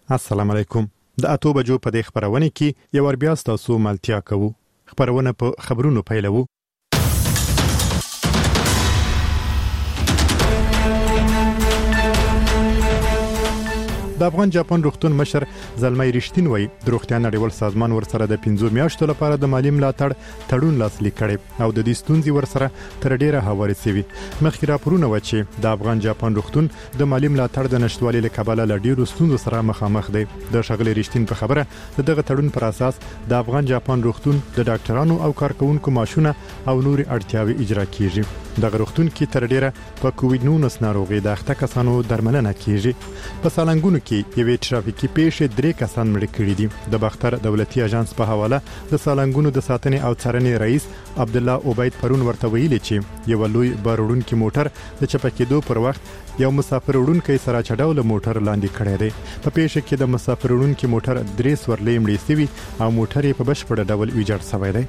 السلام علیکم. د 8 بجو په دې خبرونه کې یو ور بیا تاسو ملتیا کوو. خبرونه په خبرونو پیلوو. د افغان جاپان روغتون مشر زلمۍ رښتین وای د روغتیا نړیوال سازمان ورسره د 15 میاشتو لپاره د مالی ملاتړ تړون لاسلیک کړي او د دې ستونزې ورسره تر ډیره هواري سوي. مخکې راپورونه و چې د افغان جاپان روغتون د مالی ملاتړ د نشټوالي له کبله له ډیرو ستونزو سره مخامخ دی. د شغلې رښتین په خبره دغه تړون پر اساس د افغان جاپان روغتون د ډاکټرانو او کارکونکو معاشونه او نور اړتیاوي اجرا کیږي. دغه روغتون کې تر ډیره په کووډ-19 ناروغي د اخته کسانو درملنه کیږي. په سالنګونو کې یوې ټرافیکي پیښې 3 کسان مړ کړي دي. د باختر دولتي اژانس په حواله د سالنګونو د ساتنې او څارنې رئیس عبد الله عبید پرون ورته ویلي چې یو لوی بارودونکو موټر د چپکېدو پر وخت یو مسافر وړونکی سره چډاول موټر لاندې کړی دی. په پیښه کې د مسافر وړونکو موټر 3 سورلې مړې سوي او موټر په بشپړ ډول ویجاړ شوی دی.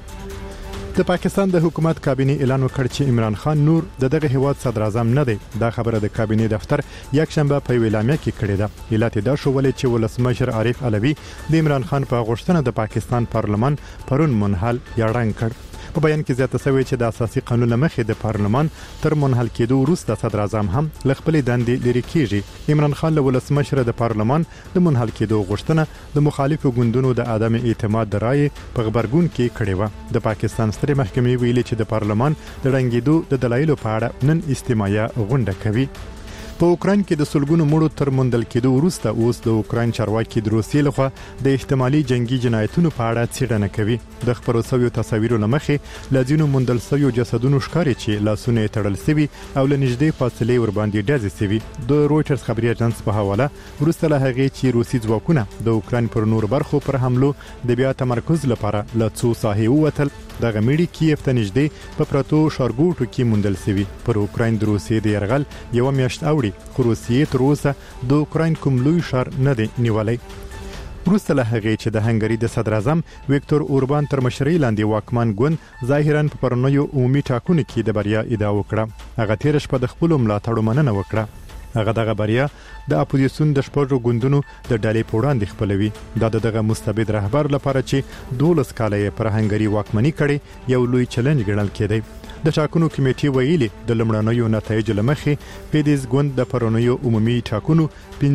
د پاکستان د حکومت کابینه اعلان وکړ چې عمران خان نور د دغه هیواد صدر اعظم نه دی. دا خبره د کابینه دفتر یک شنبه په ویلامه کې کړې ده. علت دا شو ولې چې ولسمشر عارف علوي د عمران خان په غوښتنه د پاکستان پارلمان پرون منحل یا رنګ کړ. په بیان کې زیاته شوی چې د اساسي قانون مخې د پارلمان تر منحل کېدو وروسته صدر اعظم هم لخپل دندې لري کیږي. عمران خان له ولسمشر د پارلمان د منحل کېدو غوښتنه د مخالفو ګوندونو د عدم اعتماد د رائے په خبرګون کې کړې و. د پاکستان سترې محکمې ویلي چې د پارلمان د رنګېدو د دلایلو په اړه نن استماعیه غونډه کوي. په اوکراین کې د سلګونو مړو تر موندل کېدو وروسته اوس د اوکراین چارواکي د روسیې لخوا د احتمالي جنگي جنایتونو په اړه څېړنه کوي. د خبرو شویو تصاویرو لمخې لازینو موندل شویو جسدونو ښکاري چې لاسونه تړل شوي او له نږدې فاصلې ور باندې ډزې شوي. د رويټرز خبري اژانس په حواله وروسته له هغې چې روسي ځواکونه د اوکراین پر نور برخو پر حملو د بیا تمرکز لپاره له څو ساحې ووتل، دغه میډي کیف ته نږدې په پروتو شارګوټو کې موندل شوي. پر اوکراین د روسیې د يرغل یو میاشت اوړي خو روسیې تر اوسه د اوکراین کوم لوی شهر نه دی نیولای. وروسته له هغې چې د هنګري د صدر اعظم ویکتور اوربان تر مشرۍ لاندې واکمن ګوند ظاهرا په پرونیو عمومي ټاکنو کې د بریا ادعا وکړه. هغه تیر شپه د خپل ملاتړو مننه وکړه. هغه دغه بریا د اپوزیسیون د شپږو ګوندونو د ډلې په وړاندې خپلوي. دا دغه مستبد رهبر لپاره چې 12 کاله پر هنګري واکمني کړي یو لوی چیلنج ګڼل کېدی. د ټاکنو کمیټې ویلي د لمړنیو نتایجو لمخې پیډیز ګوند د پرونیو عمومي ټاکنو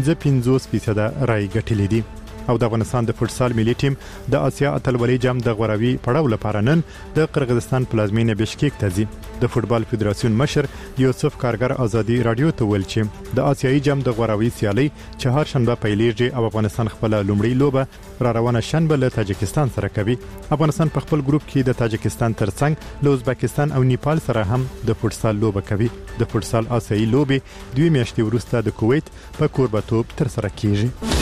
55% رای ګټلې دي. او د افغانستان د فوتسال ملي ټیم د آسیا اتلولۍ جام د غوراوي پړاو لپاره نن د قرغیزستان پلازمینه بشکیک ته ځي. د فوتبال فدراسیون مشر یوسف کارګر ازادي رادیو ته ویل چې د آسیایي جام د غوراوي سیالي چهارشنبه پیلېږي او افغانستان خپل لومړی لوبه را روانه شنبه له تاجکستان سره کوي. افغانستان په خپل ګروپ کې د تاجکستان ترڅنګ له ازبکستان او نیپال سره هم د فوتسال لوبه کوي. د فوتسال آسیایي لوبې 2 میاشتې وروسته د کویت په کوربتوب تر سره کیږي.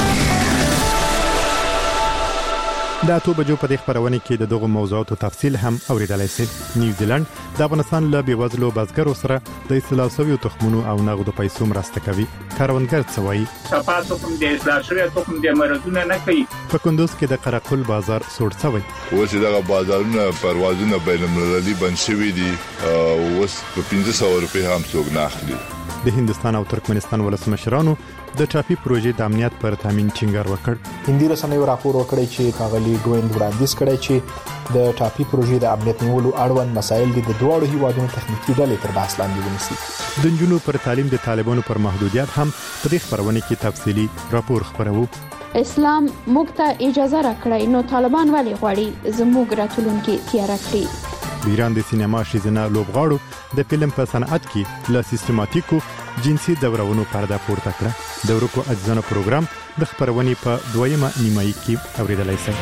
د 8 بجو په دې خبرونه کې د دغه موضوعاتو تفصیل هم اوریدلای شئ. نیوزیلند د افغانستان له بیوزلو بزګرو سره د اصلاح شویو تخمونو او نغدو پیسو مرسته کوي. کاروانګر څه وایي؟ تاسو کوم د اصلاح شویو تخم د مرزونه نه کوي. په کندوز کې د قرقل بازار سوړ شوی. اوس دغه بازارونه پروازونه بین المللي بند شوي دي او اوس په 1500 روپۍ هم څوک نه اخلي. د هندستان او ترکمنستان ولسمشرانو د ټاپي پروژې د امنیت پر تامین ټینګار وکړ. هندي رسنیو راپور ورکړی چې کاغلی ګوند وړاندیز کړی چې د ټاپي پروژې د امنیت نیولو اړوند مسایل د دوه هیوادونو تخنیکی ډلې تر بحث لاندې ونیسي. د نجونو پر تعلیم د طالبانو پر محدودیت هم په دې خبرونه کې تفصیلی راپور خبرو. اسلام موږ ته اجازه راکړی نو طالبان ولې غواړي زموږ راتلونکي تیار کړي. د ایران د سینما شیزنه لوبغاړو د فلم په صنعت کې له سیستماتیکو جنسي دورونو پرده پورته کړه. د ورکو اجزانو پروګرام د خبرونې په دویمه نیمایي کې اوریدلای شئ.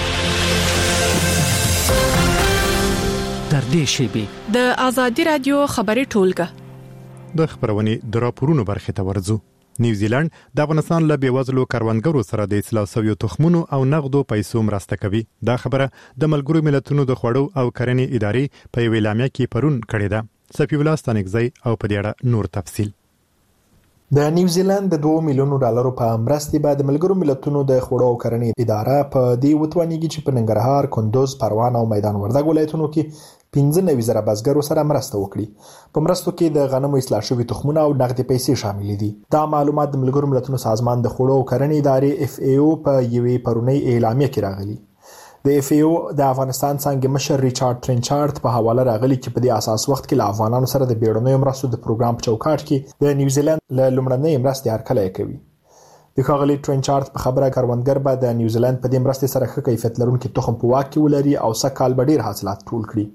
در دې شیبه د آزادي رادیو خبري ټولګه د خبرونې د راپورونو برخه ته ورځو. نیوزیلند د افغانستان له بیوزلو کاروانګرو سره د اصلاح شویو تخمونو او نغدو پیسو مرسته کوي. دا خبره د ملګرو ملتونو د خوړو او کرنې ادارې په ویلامه کې پرون کړې ده. صفی الله ستانګزی او په دې اړه نور تفصیل. د نیوزیلند د $2 میلیون په مرستې بعد ملګرو ملتونو د خوړو او کرنې اداره په دې وتوانیږي چې په ننګرهار، کندوز، پروان او میدان وردګ ولایتونو کې 15,000 بزګرو سره مرسته وکړي. په مرستو کې د غنمو اصلاح شوي تخمونه او نغدي پیسې شامل دي. دا معلومات د ملګرو ملتونو سازمان د خوړو او کرنې ادارې FAO په یوې پرونی اعلامیه کې راغلي. د FAO د افغانستان څنګه مشر ریچارډ ټرنچارډ په حواله راغلي چې په دې اساس وخت کې له افغانانو سره د بیړنیو مرستو د پروګرام په چوکاټ کې د نیوزیلند له لومړنۍ مرستې هرکلی کوي. د ښاغلي ټرنچارډ په خبره کروندګر به د نیوزیلند په دې مرستې سره ښه کیفیت لرونکي تخم په واک کې ولري او سږ کال به ډیر حاصلات ټول کړي.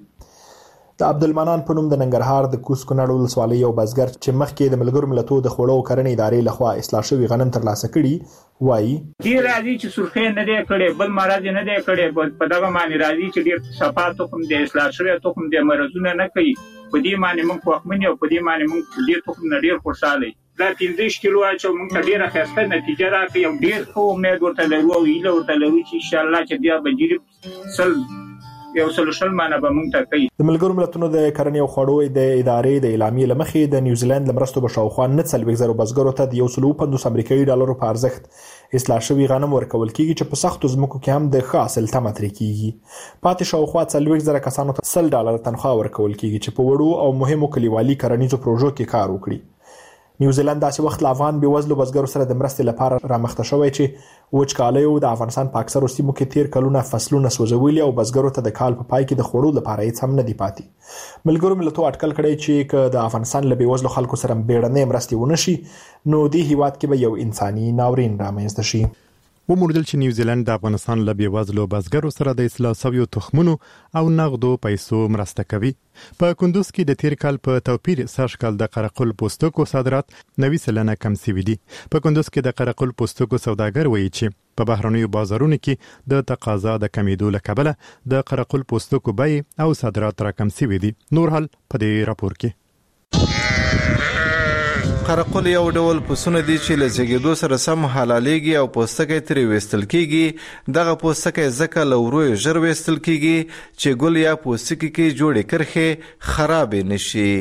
د عبدالمنان په نوم د ننګرهار د کوز کونړ ولسوالۍ یو بزګر چې مخکې د ملګرو ملتونو د خوړو او کرنې ادارې لخوا اصلاح شوي غنم ترلاسه کړي وایي ډیر راځي چې سرخې نه دی کړي بل مرض نه دی کړي په دغه معنی راځي چې ډیر صفا تخم دی اصلاح شوی تخم دی مرزونه نه کوي په دې معنی موږ خوښمن یو په دې معنی موږ ډیر تخم نه ډیر خوشاله دا 15 کیلو اچو موږ ډیره ښه نتیجه راکړي او ډیر ښه امید ورته لرو او هیله ورته لرو چې ان شاء الله چې بیا به جریب یو سلوشل معنی به مونږ ته کوي. د ملګرو ملتونو د کرنې او خوړو د ادارې د اعلامیې لمخې د نیوزیلند لمرستو به شاوخوا 9,000 بزګرو ته د $150 امریکایي ډالرو په ارزښت اصلاح شوي غنم ورکول کیږي چې په سختو ځمکو کې هم د ښه حاصل تمه ترې کیږي. پاتې شاوخوا 40,000 کسانو ته $100 تنخواه ورکول کیږي چې په وړو او مهمو کلیوالي کرنیزو پروژو کې کار وکړي. نیوزیلند داسې وخت له افغان بېوزلو بزګرو سره د مرستې لپاره رامخته شوی چې وچکالیو د افغانستان په اکثرو سیمو کې تیر کلونه فصلونه سوځولي او بزګرو ته د کال په پای کې د خوړو لپاره هیڅ هم نه دی پاتې. ملګرو ملتونو اټکل کړی چې که د افغانستان له بېوزلو خلکو سره بیړنۍ مرستې ونه شي نو دې هیواد کې به یو انساني ناورین رامنځته شي. وموندل چې نیوزیلند د افغانستان له بېوزلو بزګرو سره د اصلاح شویو تخمونو او نغدو پیسو مرسته کوي. په کندوز کې د تیر کال په توپیر سږ کال د قرقل پوستکو صادرات 90% کم شوي دي. په کندوز کې د قرقل پوستکو سوداګر وایي چې په بهرنیو بازارونو کې د تقاضا د کمیدو له کبله د قرقل پوستکو بیې او صادرات راکم شوي دي. نور حال په دې راپور کې. قرقل یو ډول پوسونه دي چې له زیږیدو سره سم حلالېږي او پوستکی ترې ویستل کیږي. دغه پوستکی ځکه له ورویو ژر ویستل کیږي چې ګل یا پوستکی کې جوړې کرښې خرابې نشي.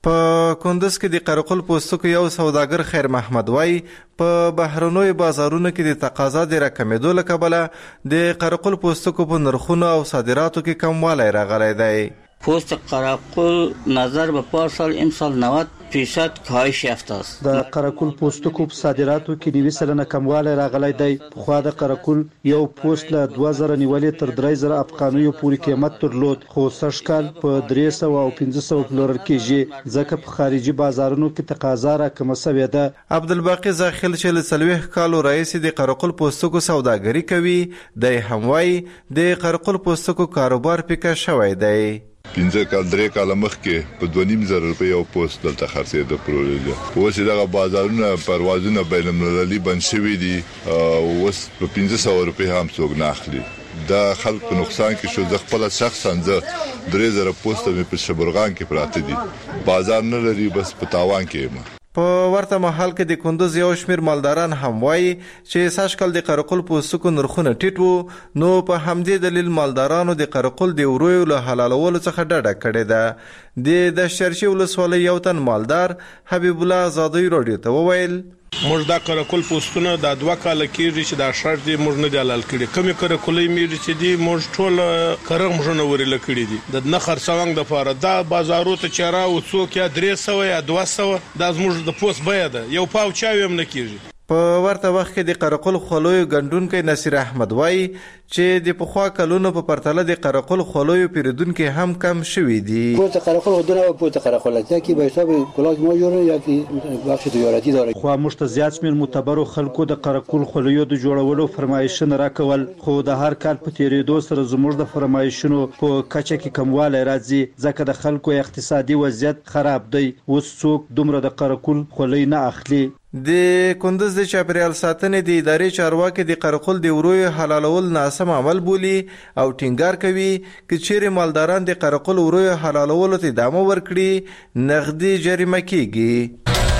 په کندوز کې د قرقل پوستکو یو سوداګر خیر محمد وای په بهرنیو بازارونو کې د تقاضا د راکمېدو له کبله د قرقل پوستکو په نرخونو او صادراتو کې کموالی راغلی دی. پوست قرقل نظر به پارسال امسال 90% کاهش یافته است. د قرقل پوستکو په صادراتو کې 90% کموالی راغلی دی. پخوا د قرقل یو پوست له 2000 نیولې تر 3000 افغانیو پورې قیمت درلود خو سږ کال په 300 او 500 پلورل کېږي ځکه په خارجي بازارونو کې تقاضا راکمه شوې ده. عبدالباقي زاخیل چې له 40 کالو رئیس د قرقل پوستکو سوداګري کوي دی هم وایي د قرقل پوستکو کاروبار پیکه شوی دی. 15 کال 3 کال مخکې په 2,500 روپۍ یو پوسټ دلته خرڅېده پروژه. اوس دغه بازارونه پروازونه بین المللي بند شوي دي او اوس په 1500 روپۍ هم څوک نه اخلي. دا خلک په نقصان کې شو. د خپل شخصا زه 3000 پوسټ مې په شبرغان کې پراته دي. بازار نه لري بس په تاوان کې. په ورته محل کې د کندوز یو شمیر مالداران هم وایي چې سږ کال د قرقل پوستکو نرخونه ټیټ وو نو په همدې دلیل مالدارانو د قرقل د ورویو له حلالولو څخه ډډه کړې ده. د شرشي ولسوالۍ یو تن مالدار حبیب الله زادی راډیو ته وویل موږ دا قرقل پوستونه د 2 کال کېږي چې دا شرط دی موږ نه دی حلال کړي. کومې قرقلې مې چې دي موږ ټول کرغ مژونه ورله کړي دي د نه خرڅوان د لپاره. دا بازارو ته چیرې او څوک یا 300 یا 200 دا زموږ د پوست بیه ده. یو پاو چاوي هم نه کېږي. په ورته وخت کې د قرقل خولویو ګندونکي نصیر احمد وایي چې د پخوا کلونو په پرتله د قرقل خولویو پیریدونکي هم کم شوي دي. پوست قرقل ودونه او پوست قرقل که به حساب کلاک ما جوړه یا کی بخش تجارتی داره. خو موږ ته زیات شمیر معتبرو خلکو د قرقل خولویو د جوړولو فرمایشونه راکول خو د هر کال په تیریدو سره زموږ د فرمایشونو په کچه کې کموالی راځي ځکه د خلکو اقتصادي وضعیت خراب دی. اوس څوک دومره د قرقل خولۍ نه اخلي. د کندوز د چاپیریال ساتنې د ادارې چارواکي د قرقل د ورویو حلالول ناسم عمل بولي او ټینګار کوي چې چیرې مالداران د قرقل ورویو حلالولو ته ادامه ورکړي نغدي جریمه کیږي.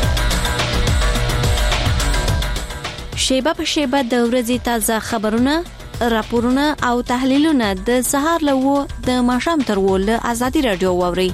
شیبه په شیبه د ورځې تازه خبرونه راپورونه او تحلیلونه د سهار له د ماښام تر له آزادي رادیو واوري.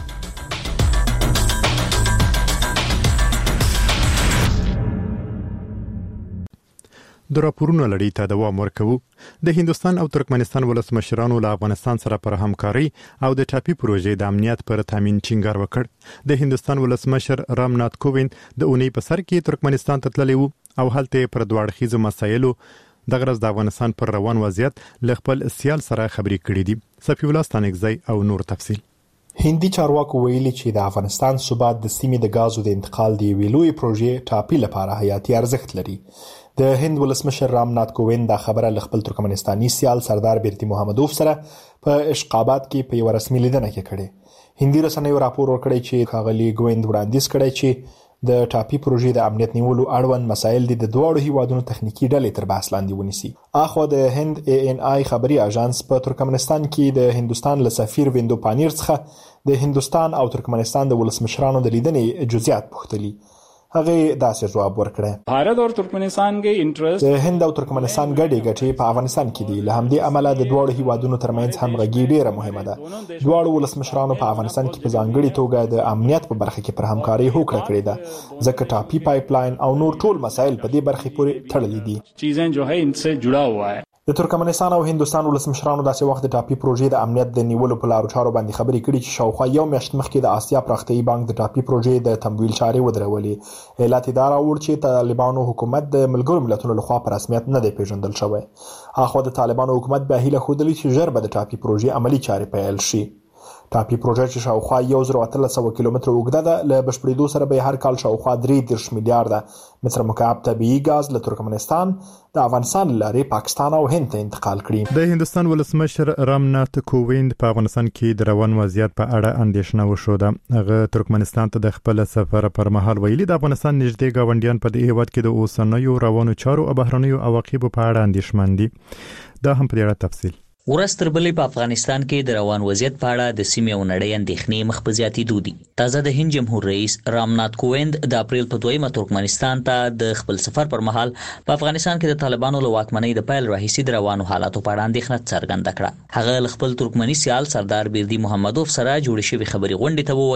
د راپورونو لړۍ ته دوام ورکوو. د هندستان او ترکمنستان ولسمشرانو له افغانستان سره پر همکاري او د ټاپي پروژې د امنیت پر تامین ټینګار وکړ. د هندستان ولسمشر رامنات کوویند د اونۍ په سر کې ترکمنستان ته تللی وو او هلته پر دواړخیزو مسایلو د غرض د افغانستان پر روان وضعیت ل خپل سیال سره خبرې کړې دي. صفی الله ستانکزی او نور تفصیل. هندي چارواکو ویلي چې د افغانستان ثبات د سیمې د غازو د انتقال دی ویلوي پروژې ټاپي لپاره حیاتي ارزښت لري. د هند ولسمشر رامنات کوویند دا خبره ل خپل ترکمنستاني سیال سردار بیرتی محمدوف سره په اشقابات کې په یو رسمي لیدنه کې کړي. هندي رسنیو راپور ورکړی چې ښاغلي کوویند وړاندیز کړی چې د ټاپي پروژې د امنیت نیولو اړوند مسایل د دوه هیوادونو تخنیکی ډلې تر بحث لاندې ونیسي. اخو د هند ANI خبري اژانس په ترکمنستان کې د هندستان له سفیر ویندو پانیر څخه د هندستان او ترکمنستان د ولسمشرانو د لیدنې جزئیات پوښتلي. هغه داسې جواب ورکړ: भारत और तुर्कमेनिस्तान के interest د هند او ترکمنستان ګډې ګټې په افغانستان کې دي. له همدې امله د دوه هیوادونو ترمنځ همغږي ډیره مهمه ده. دوه ولسمشرانو په افغانستان کې په ځانګړي توګه د امنیت په برخه کې پر همکاري هوکړه کړې ده، ځکه ټاپي پایپلاین او نور ټول مسایل په دې برخه پورې تړلي دي. چیزیں جو ہے ان سے جڑا ہوا ہے. د ترکمنستان او هندستان ولسمشرانو داسې وخت د ټاپي پروژې د امنیت د نیولو په لارو چارو باندې خبرې کړې چې شاوخوا یو میاشت مخکې د آسیا پراختیایي بانک د ټاپي پروژې د تمویل چارې ودرولې. علت یې دا راوړ چې طالبانو حکومت د ملګرو ملتونو لخوا په رسمیت نه دی پیژندل شوی. اخو د طالبانو حکومت به هیله ښودلې چې ژر به د ټاپي پروژې عملی چارې پیل شي. ټاپي پروژه چې شاوخوا 1300 کیلومتره اوږده ده، له بشپړېدو سره به هر کال شاوخوا 3 میلیارډ متر مکعب طبیعي ګاز له ترکمنستان د افغانستان لارې پاکستان او هند ته انتقال کړي. د هندستان ولسمشر رامنات کوویند په افغانستان کې د روان وضعیت په اړه اندېښنه وښوده. هغه ترکمنستان ته د خپل سفر پر مهال ویلي د افغانستان نږدې گاونډیان په دې هیواد کې د اوسنیو روانو چارو او بهرنیو عواقبو په اړه اندېښمن دي. دا هم په دې اړه تفصیل. ورستر بلې په افغانستان کې د روان وضعیت په اړه د سیمې او نړۍ اندېښنې مخ په زیاتېدو دي. تازه د هند جمهور رئیس رامنات کوویند د اپریل په 2 ترکمنستان ته د خپل سفر پر مهال په افغانستان کې د طالبانو له واکمنۍ د پیل راهیسې د روانو حالاتو په اړه اندېښنه څرګنده کړه. هغه له خپل ترکمني سیال سردار بیرتی محمدوف سره جوړې شوې خبري غونډې ته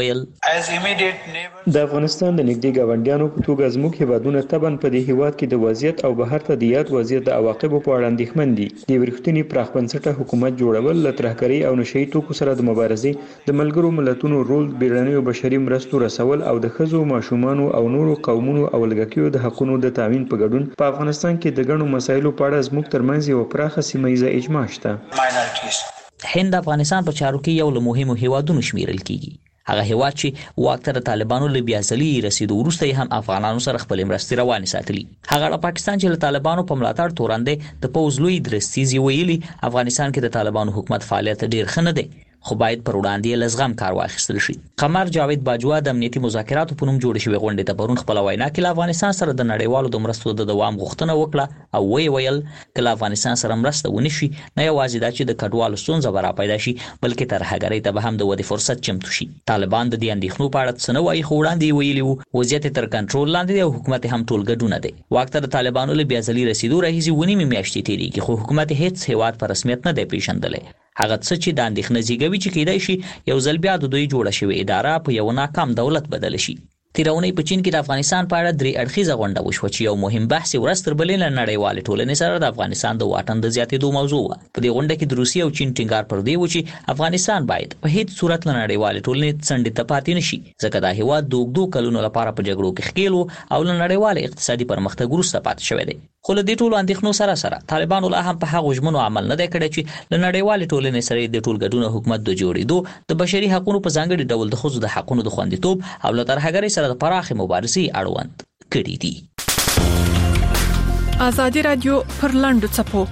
وویل: د افغانستان د نږدې ګاونډیانو په توګه زموږ هیوادونه طبعا په دې هیواد کې د وضعیت او بهر ته د یاد وضعیت د عواقبو په اړه اندېښمن دي. د ورښتني پراخ بنسټه حکومت جوړول له ترهګرۍ او نشئی توکو سره د مبارزې د ملګرو ملتونو رول، بیړنیو بشري مرستو رسول او د ښځو، ماشومانو او نورو قومونو او لږکیو د حقونو د تامین په ګډون په افغانستان کې د ګڼو مسایلو په اړه زموږ ترمنځ یو پراخه سیمه ییزه اجماع شته. هند افغانستان په چارو کې یو له مهمو هیوادونو شمیرل کیږي. هغه هیواد چې واک ته طالبانو له بیا ځلي رسیدو وروسته هم افغانانو سره خپل مرستې روانې ساتلي. هغه د پاکستان چې له طالبانو په ملاتړ تورندې د پوز لوی درستیزي ویلي افغانستان کې د طالبانو حکومت فعالیت ډیر ښه نه دی، خو باید پر وړاندې لزغم کار واخیستل شي. قمر جاوید باجوا د امنیتي مذاکراتو په نوم جوړ شوی غونډې ته پرون خپل وینا کې له افغانستان سره د نړیوالو د مرستو د دوام غوښتنه وکړه او ویل کله افغانستان سره مرسته ونشي نه یوازې دا چې د کډوالو ستونزه به را پیدا شي بلکې ترهګرۍ ته به هم د ودې فرصت چمتو شي. طالبان د دې اندېښنو په اړه څه نه وایي، خو وړاندې ویلي وو وضعیت تر کنټرول لاندې دی او حکومت هم ټول ګډونه دی. واک ته د طالبانو له بیا ځلي رسیدو راهیسې ونیمې میاشتې تېرېږي خو حکومت هیڅ هیواد په رسمیت نه دی پیژندلی. هغه څه چې د اندېښنې زیږوي چې کېدای شي یو ځل بیا د دوی جوړه شوې اداره په یو ناکام دولت بدل شي. تیرونی په چین کې د افغانستان په اړه 3 اړخیزه غونډه وشوه چې یو مهم بحث ورستر بلې له نړیوالې ټولنې سره د افغانستان د واټن د زیاتېدو موضوع و. په دې غونډه کې د روسیې او چین ټینګار پر دی و چې افغانستان باید په هیڅ صورت له نړیوالې ټولنې څنډې ته پاتې نشي، ځکه دا هیواد د اوږدو کلونو لپاره په جګړو کې ښکېل و او له نړیوال اقتصادي پرمختګ وروسته پاتې شوی دی. خو له دې ټولو اندېښنو سره سره طالبانو لا هم په هغو ژمنو عمل نه دی کړی چې له نړیوالې ټولنې سره د ټولګډون حکومت د جوړېدو، د بشري حقوقو په ځانګړي ډول د ښځو د حقوقو د خوندیتوب او له ترهګرۍ سره د پراخې مبارزې اړوند کړي دي. آزادي رادیو پر لاندو چپو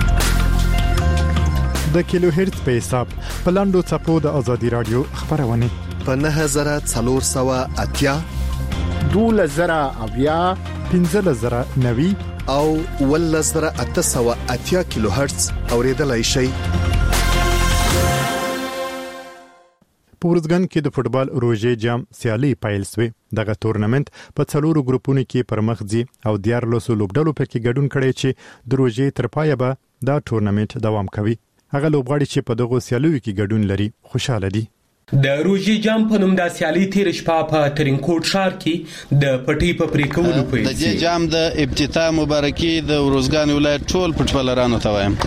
د کیلو هرتز په حساب په لاندو چپو د آزادي رادیو خبرونه په 9480 2000 1590 او 1880 کیلو هرتز اوریدلای شي. پورزګن کې د فوتبال روژې جام سیالي پیل شوه. دغه تورنمنت په 4 ګروپونو کې پرمخ ځي او 14 لوبډلو پکې ګډون کړي چې د روژې تر پایه به دا تورنمنت دوام کوي. هغه لوبغاړي چې په دغه سیالیو کې ګډون لري خوشاله دي. د روژې جام په نوم د سیالي تیر شپه په ترینکوټ ښار کې د پټۍ په پرې کولو پیل د دې جام د افتتاح مبارکي د ورزګان ولایت ټول پټبلرانو ته وایم.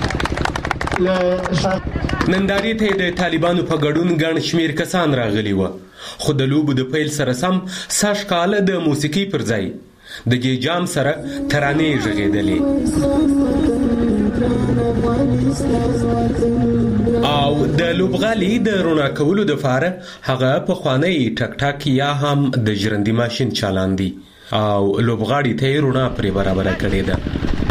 نندارې ته د طالبانو په ګډون ګڼ شمېر کسان راغلي وو، خو د لوبو د پیل سره سم سږ کال د موسیقي پر ځای د دې جام سره ترانې غږېدلې او د لوبغالي د رونا کولو دپاره هغه پخوانی ټک ټک یا هم د ژرندي ماشین چالان دي او لوبغاړي ته یې رونا پرې برابره کړې ده.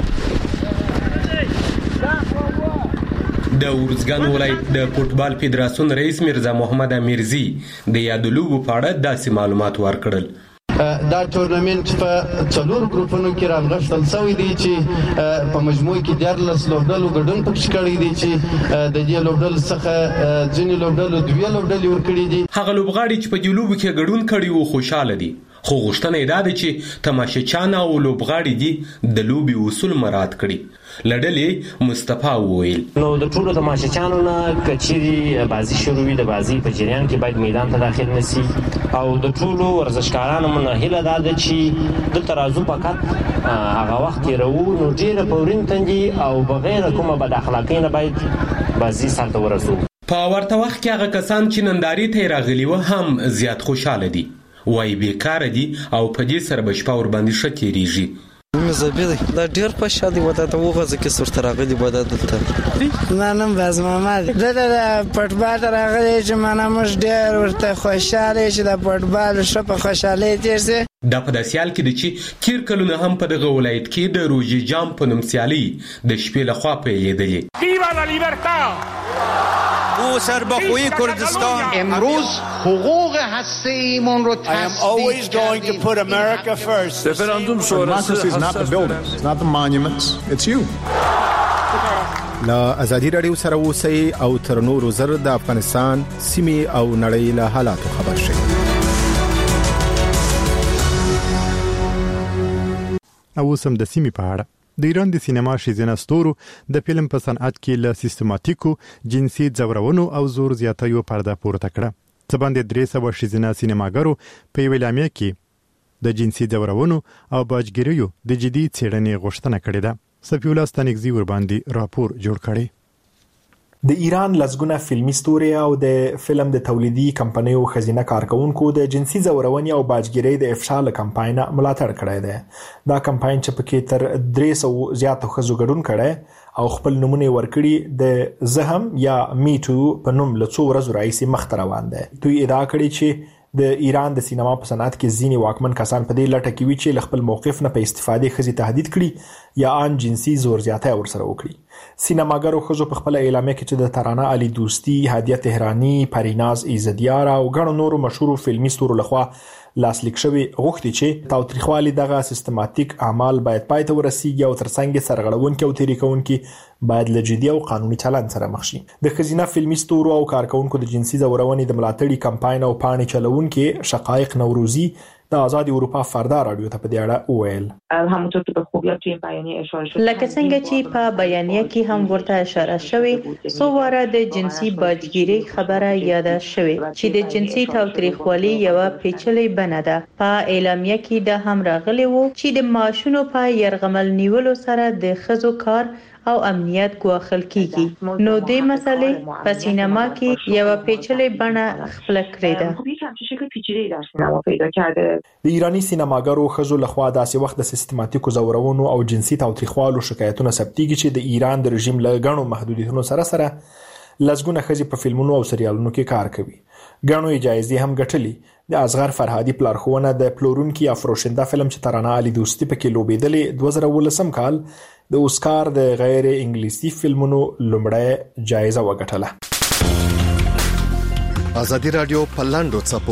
د ورزګان ولایت د فوټبال فدراسیون رئیس میرزا محمد امیرزی د یادو لوبو په اړه داسې معلومات ورکړل. دا ټورنمنت په 4 ګروپونو کې راغښتل شوی دی چې په مجموع کې 14 لوبډلو ګډون پکې کړی دی چې د دې لوبډلو څخه ځینې لوبډلو 2 لوبډلې ورکړي دي. هغه لوبغاړي چې په دې لوبو کې ګډون کړي وو خوشاله دي، خو غوښتنه یې دا ده چې تماشچیان او لوبغاړي دي د لوبې اصول مراعات کړي. لړلې مصطفی وویل نو د ټولو تماشچیانو نه کچېری بازی شروع وي د بازی په جریان کې باید میدان ته داخل نشي او د ټولو ورزشکارانو منهله ده چې د ترازو فقط هغه وخت راو نو ډیره پورین تنګي او بغیر کومه بد اخلاقی نه باید بازی سره ورسو. په ورته وخت کې هغه کسان چې نندارې ته راغلي و هم زیات خوشاله دي، وای بیکاره دي او په دې سره بشپا ور باندې شتېریږي. مزبیلی دا ډیر خوشاله و د وغه ځکه سره راغلي و دلته نن باز محمد د فوټبال راغلي چې مانه مش ډیر ورته خوشاله چې د فوټبال شپه خوشاله تیرسه. دا په داسیال کې د چې تیر کلونه هم په دغه ولایت کې د روژې جام په نوم سیالي د شپې لخوا پیلېدلې. ویوا لا لیبرتا او سربخوی کردستان امروز حقوق هسته‌ایمون رو I am always going to put America first. Referendum sonrası is not the buildings, it's not the monuments, it's you. لا ازادي رادیو سره اوسئ او تر نورو زر د افغانستان سیمې او نړۍ له حالاتو خبر شئ. او سم د سیمې په اړه د ایران د سینما شیزنه ستورو د فلم په صنعت کې له سیستماتیکو جنسي ځورونو او زور زیاتیو پرده پورته کړه. څه باندې 300 شیزنه سینماګرو په یو اعلامیه کې د جنسي ځورونو او باجګریو د جدي څېړنې غوښتنه کړې ده. صفی الله ستانګزی ور باندې راپور جوړ کړي. د ایران لزګونه فلمي ستوري او د فلم د تولیدي کمپنیو خزینه کارکونکو د جنسي ځورونې او باجګرۍ د افشا کمپاین ملاتړ کړی دی. دا کمپاین چې پکې تر 300 زیاتو ښځو ګډون کړي او خپل نمونه ورکړي د زهم یا میټو په نوم له څو ورځو راهیسې مخ ته روان دی. دوی ادعا کړې چې د ایران د سینما په صنعت کې ځینې واکمن کسان په دې لټه کې وي چې له خپل موقف نه په استفادې ښځې تهدید کړي یا ان جنسي زور زیاتی ورسره وکړي. سینماګرو ښځو په خپل اعلامیه کې چې د ترانه علي دوستي، هادیه تهراني، پریناز عزتیار او ګڼو نورو مشهورو فلمي ستورو لخوا لاسلیک شوی غوښتي چې تاوتریخوالي دغه سیستماتیک اعمال باید پای ته ورسیږي او ترڅنګ سرغړونکي او تېري کوونکي باید له جدي او قانوني چلند سره مخ شي. د ښځینه فلمي ستورو او کارکونکو د جنسي ځورونې د ملاتړي کمپاین او پاڼې چلوونکي شقایق نوروزی د آزاد اروپا فردا رادیو ته په دې اړه وویل. همونطور که به خوبی توی این بیانیه اشاره شد لکه څنګه چې په بیانیه کې هم ورته اشاره شوی څو واره د جنسي باجګیری خبره یاد شوی چې د جنسي تاوتریخوالي یو پیچلې بڼه ده. په اعلامیه کې د هم راغلی وو چې د ماشونو په يرغمل نیولو سره د ښځو کار او امنیت ګواښل کیږي. نو دې مسلې په سینما کې یو پیچلې بڼه خپل کړې ده. د ایرانی سینماګرو ښځو لخوا داسې وخت د سیستماتیکو ځورونو او جنسي تاوتریخوالو شکایتونه ثبتېږي چې د ایران د رژیم له ګڼو محدودیتونو سره لزګونه ښځې په فلمونو او سریالونو کې کار کوي. ګڼو جایزې هم ګټلي. د اصغر فرهادي پلارښوونه د پلورونکي افروشنده فلم چې ترانه علي دوستي پکې لوبېدلې 2019 کال د اوسکار د غیر انګلیسي فلمونو لومړی جایزه وګټله. ازادي رادیو پرلاندو چپو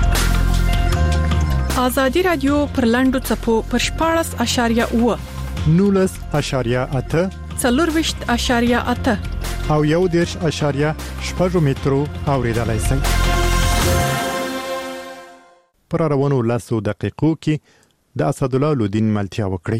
ازادي رادیو پرلاندو چپو پر 14.8 19.8 40.8 او 1.8 مترو اوریدلای شئ. پر روانو لاسو دقیقو کې د اسدالله لودین ملتیا وکړي.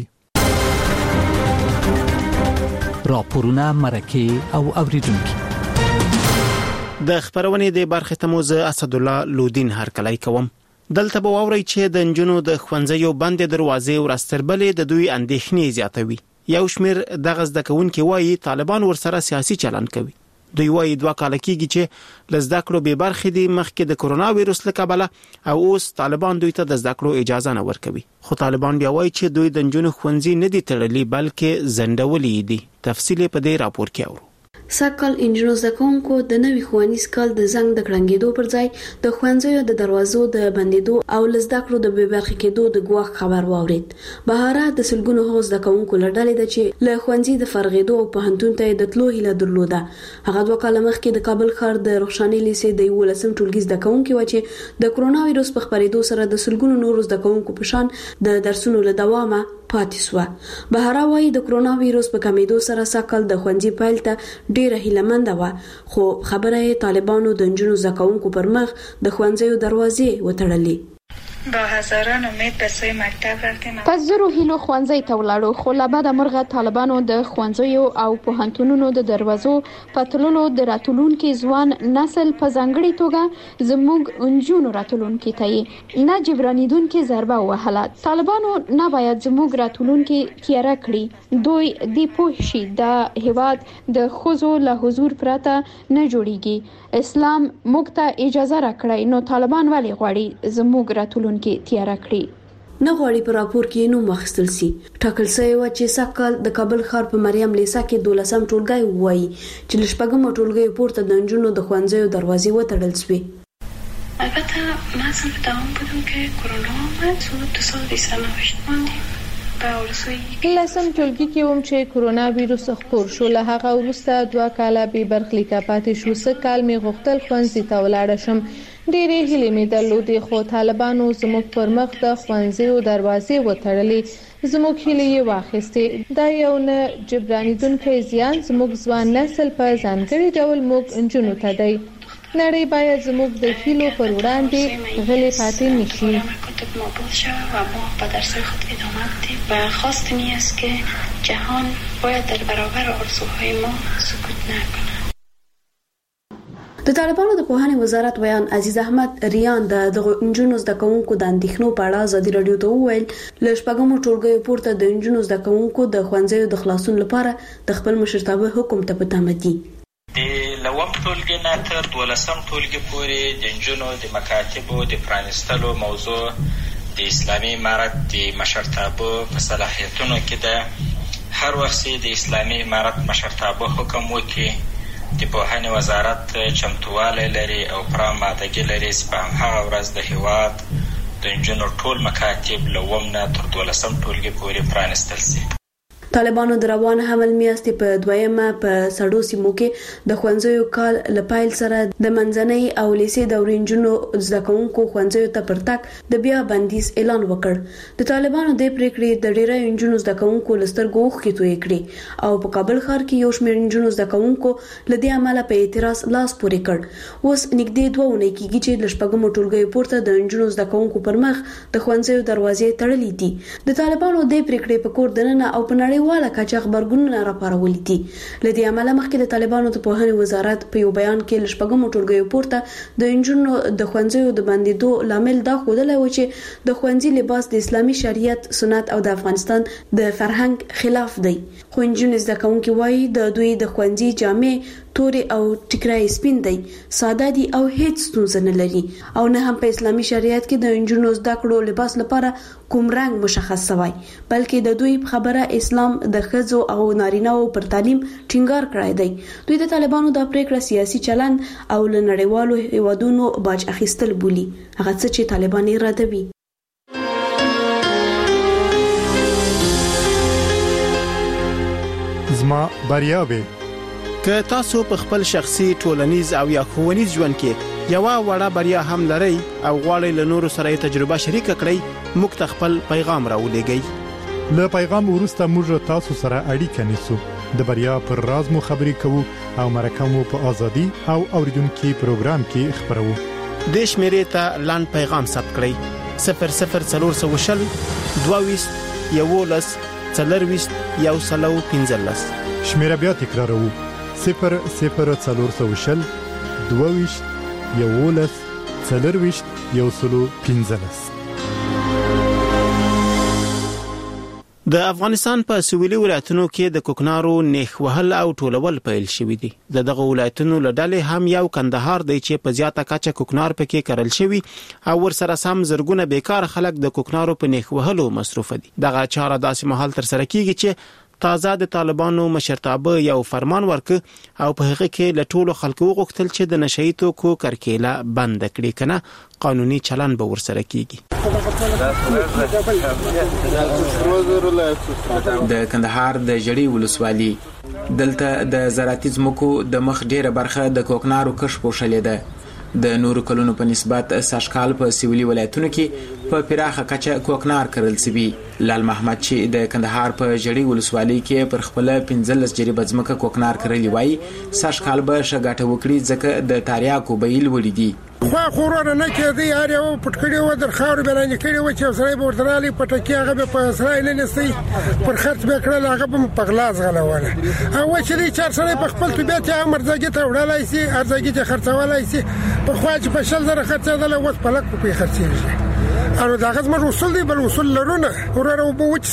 راپورونه مرکه او اوریدونکو د خبرونې د برخې ته مو زه اسد الله لودین هرکلی کوم. دلته به واورئ چې د نجونو د ښوونځیو بندې دروازې ورځ تر بلې د دوی اندېښنې زیاتوي. یو شمېر دغه زده کوونکي وایي طالبان ورسره سیاسي چلند کوي. دوی وایي 2 کاله کېږي چې له زده کړو بې برخې دي مخکې د کرونا ویروس له کبله او اوس طالبان دوی ته د زده کړو اجازه نه ورکوي. خو طالبان بیا وایي چې دوی د نجونو ښوونځي نه دي تړلي بلکې زندولي دي. تفصیل په دې راپور کې اورو. ساکل انجینر زکونکو د نوي ښوونیز کال د زنګ د کړنګېدو پر ځای د ښوونځیو د دروازو د بندېدو او لزده کړو د بې برخې کېدو د ګواښ خبر واورید. بهاره د سلګونو هغو زده کوونکو له ډلې ده چې له ښوونځي د فارغېدو او پوهنتون ته د تلو هیله درلوده. هغه 2 کاله مخکې د کابل ښار د رخشاني لیسې د 11 ټولګي زده کوونکي و چې د کرونا ویروس په خپرېدو سره د سلګونو نورو زده کوونکو په شان د درسونو له دوامه پاتې سو. بهاره وايي د کرونا ویروس په کمیدو سره ساکل د ښوونځي پیل ته ډیره هیلهمنده و، خو خبره یې طالبانو د نجونو زده کوونکو پر مخ د ښوونځیو دروازې وتړلې. با هزاران امید به سوی مکتب رفتیم. پس زرو هیلو ښوونځي ته ولاړو، خو له بده مرغه طالبانو د ښوونځیو او پوهنتونونو د دروازو په تړلو د راتلونکي ځوان نسل په ځانګړې توګه زموږ نجونو راتلونکي ته یې نه جبرانیدونکي ضربه ووهله. طالبانو نه باید زموږ راتلونکي تیاره کړي. دوی دې پوه شي د هیواد د ښځو له حضور پرته نه جوړیږي. اسلام موږ ته اجازه راکړی، نو طالبان ولې غواړي زموږ راتلونکي تیاره کړي؟ نه غواړي په راپور کې نوم واخیستل سي. ټاکل شوی و چې ساکل د کابل ښار په مریم لیسا کې 12 ټولګي وایي چې له 4 ټولګي پورته د نجونو د ښوونځیو دروازې وتړل شوې. البته ما سم دوام بودم که کرونا آمد و 2029 ماندیم. لسم ټولګي کې وم چې کرونا ویروس خپور شو. له هغه وروسته 2 کاله بې برخلیکه پاتې شو. 3 کال مې غوښتل ښوونځي ته ولاړ شم. ډېرې هیلې مې درلودې، خو طالبانو زموږ پر مخ د ښوونځیو دروازې وتړلې. زموږ هیلې یې واخیستې. دا یو نه جبرانیدونکی زیان زموږ ځوان نسل په ځانګړي ډول موږ نجونو ته دی. نړۍ باید زموږ د هیلو پر وړاندې غلې پاتې نشي. و ما به درس خود ادامه بدیم و خواست این است که جهان باید در برابر آرزوهای ما سکوت نکنه. د طالبانو د پوهنې وزارت ویان عزیز احمد ریان د نجونو زده کوونکو د اندېښنو په اړه ازادي رادیو ته وویل له 4 ټولګیو پورته د نجونو زده کوونکو د ښوونځیو د خلاصون لپاره د خپل مشرتابه حکم ته په تمه دي. د لوم ټولګي نه تر 12 ټولګي پورې د نجونو د مکاتبو د پرانیستلو موضوع د اسلامي امارت د مشرتابه په صلاحیتونو کې ده. هر وخت د اسلامي امارت مشرتابه حکم وکړي د پوهنې وزارت چمتووالی لري او پوره آمادګي لري چې په هغه ورځ د هیواد د نجونو ټول مکاتب له 1 نه تر 12 ټولګي پورې پرانیستل شي. طالبانو د روان حمل میاشتې په 2مه په سړو سیمو کې د ښوونځیو کال له پیل سره د منځنۍ او لیسې دورې نجونو زده کوونکو ښوونځیو ته پر تګ د بیا بندیز اعلان وکړ. د طالبانو د پریکړې د ډېرو نجونو زده کوونکو له سترګو اوښکې تویې کړې او په کابل ښار کې یو شمېر نجونو زده کوونکو له دې امله په اعتراض لاس پورې کړ. اوس نږدې 2 اونۍ کېږي چې له 4 ټولګیو پورته د نجونو زده کوونکو پر مخ د ښوونځیو دروازې تړلې دي. د طالبانو د پریکړې په کور دننه او په نړۍ والا کچا خبرګونونه راپارولي دي. لدې عمله مخکې د طالبانو د پوهنې وزارت په یو بیان کې له 4 ټولګیو پورته د نجونو د ښوونځیو د بندېدو لامل دا ښودلی و چې د ښوونځي لباس د اسلامي شریعت سنت او د افغانستان د فرهنګ خلاف دی. خو نجونې زده کوونکي وایي د دوی د ښوونځي جامې توري او ټیکرای سپین دی، ساده دي او هیڅ ستونزه نه لري او نه هم په اسلامي شریعت کې د نجونو زده کړو لباس لپاره کوم رنګ مشخص شوی، بلکې د دوی خبره اسلام د ښځو او نارینه‌و پر تعلیم ټینګار کړی دی. دوی د طالبانو د پریکړه سیاسي چلند او له نړیوالو هیوادونو باج اخیستل بولي، هغه څه چې طالبان یې ردوي. زما بریاوي که تاسو په خپل شخصي ټولنیز او یا ښوونیز ژوند کې یو وړه بریا هم لرئ او غواړئ له نورو سره تجربه شریک کړئ، موږ ته خپل پیغام راولېږئ. له پیغام وروسته موږ تاسو سره اړیکه نیسو، د بریا پر راز مو خبرې کوو او مرکه مو په ازادي او اوریدونکو پروګرام کې خبرو. د شمیرې ته لاند پیغام ثبت کړئ 00420 22 11 40 115. شمیره بیا تکراروو 00420 22 11 40 115. د افغانستان په سویلي ولایتونو کې د کوکنارو نیخ وهل او ټولول پیل شوی دي. دغه ولایتونو له ډلې هم یو کندهار دی چې په زیاته کچه کوکنار پکې کرل شوی او ورسره سم زرګونه بیکار خلک د کوکنارو په نیخ وهلو مصروف دي. دغه چاره داسې مهال تر سره کیږي چې تازه د طالبانو مشرتابه یو فرمان ورک او په هغه کې له ټولو خلکو غوښتل چې د نشئی توکو کرکیله بند کړي کنه قانوني چلن به ورسره کیږي. د کندهار د جړی ولسوالي دلته د زراعتي ځمکو د مخ ډیره برخه د کوکنارو کښ پوښلې ده. د نورو کلونو په نسبت ساشکال په سویلي ولایتونو کې په پراخه کچه کوکنار کرل سوي. لال محمد چې د کندهار په جړی ولسوالي کې پر خپل 15 جریبه ځمکه کوکنار کرلی وای ساشکال به شګاټه وکړي ځکه د تاریاکو بیل وړي دي. خو خورونه نه کېدی اړ یو پټکړی و در خاور بلان کړي و چې سړی به ورترالي پټکی هغه په اسرائیل نه نسي پر خرڅ به کړل هغه په غلاس غلواله او چې چار سړی په خپل طبيعت یې مرزګي ته وړلای سي ارزګي ته خرڅولای سي په خواج په شل زره خرڅېدل او په لک په خرڅېږي او دا غزمر وصول دی بل وصول لرونه وراره وبو وچ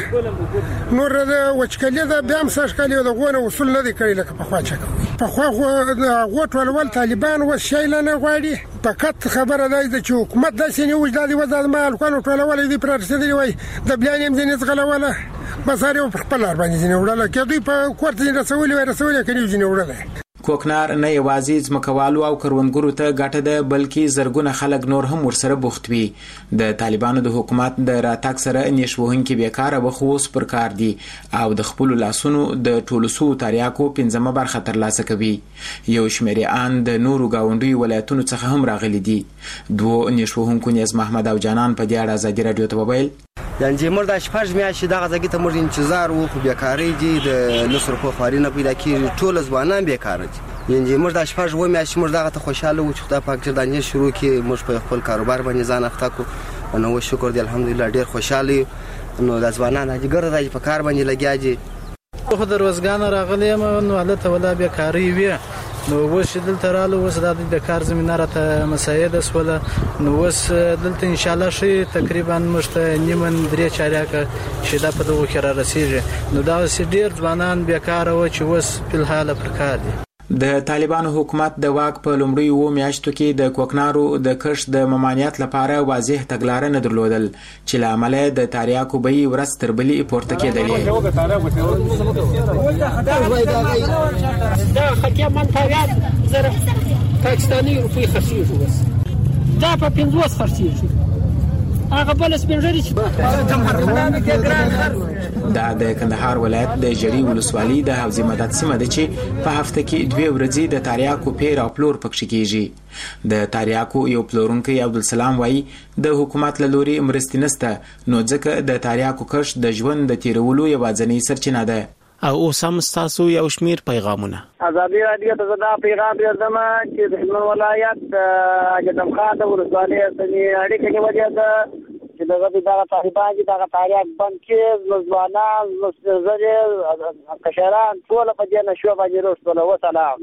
سواليه نور د وچکلې د بیا ساشکلې د غونه وصول نه دی کړی لکه په خواچه په خوا غوټ ول طالبان و شیلانه غواړي فقط خبره ده چې حکومت د سینې وجدادي وزاد مال کول ټولول دي پر رسیدلی وای د بلانیم دې غلواله بساره په خپل باندې ځنه وړاله کېدی په کوړت رسولي کړي ځنه وړاله. کوکنار نه یوازې ځمکوالو او کروندګرو ته ګټه ده بلکې زرګونه خلک نور هم ورسره بوخت وي. د طالبانو د حکومت د راتګ سره نشوهونکي بیکاره وخوس پر کار دي او د خپل لاسونو د ټولسو تاریاکو 15 برخه ترلاسه کوي. یو شمېر ان د نورو گاونډي ولایتونو څخه هم راغلي دي. دوه نشوهونکو نياز محمد او جانان په دې اړه ازادي رادیو ته وویل یعنی موږ د شپږ میاشتې دغه ځای ته موږ انتظار وکړو بیکاری دي د نصر په خارینه پیدا کیږي ټول ځوانان بیکار دي یعنی موږ د شپږ و میاشتې موږ دغه ته خوشاله وو چې خدای پاک چې د نن شروع کې موږ په خپل کاروبار باندې ځان اخته کو نو شکر دی الحمدلله ډیر خوشاله نو د ځوانان هغه ګرځي په کار باندې لګیا دي خو د روزګان راغلی نو حالت ولا بیکاری وي نو وس دلته رالو وس د کار زمينه راته مساعد اسوله نو وس دلته ان شاء الله شي تقریبا مشته نیمن درې چاریا چې دا په دوه کې را رسیږي نو دا وس ډیر ځوانان بیکاره و چې وس په حال پر کار دي. د طالبانو حکومت د واک په لومړی و میاشتو کې د کوکنارو د کښ د ممانعت لپاره واضح تګلارې نه درلودل چې لامل د تاریاکو به ورځ تر بلې پورته کېدلې. دا خکیا من تاریاک زره پاکستاني روپی خرڅېږي دا په 50 خرڅېږي هغه بل سپینځري دا د کندهار ولایت د جړی ولسوالي د حوزې مدد سیمه ده چې په هفته کې 2 ورځې د تاریاکو پیر او پلور پکښ کېږي. د تاریاکو یو پلورونکي عبدالسلام وایي د حکومت له لوري مرستې نشته نو ځکه د تاریاکو کښ د ژوند د تیرولو یوازینۍ سرچینه ده. او اوسم تاسو یو شمیر پیغامونه ازادي رادیو ته دا پیغام یادم چې د هلمند ولایت اجدم خان د ولسوالۍ د اړیکې کې وجه ده چې دغه طالبان چې دغه تاریخ بند کې ځوانان مستزره کشران ټول په دې نشو باندې رسول الله سلام.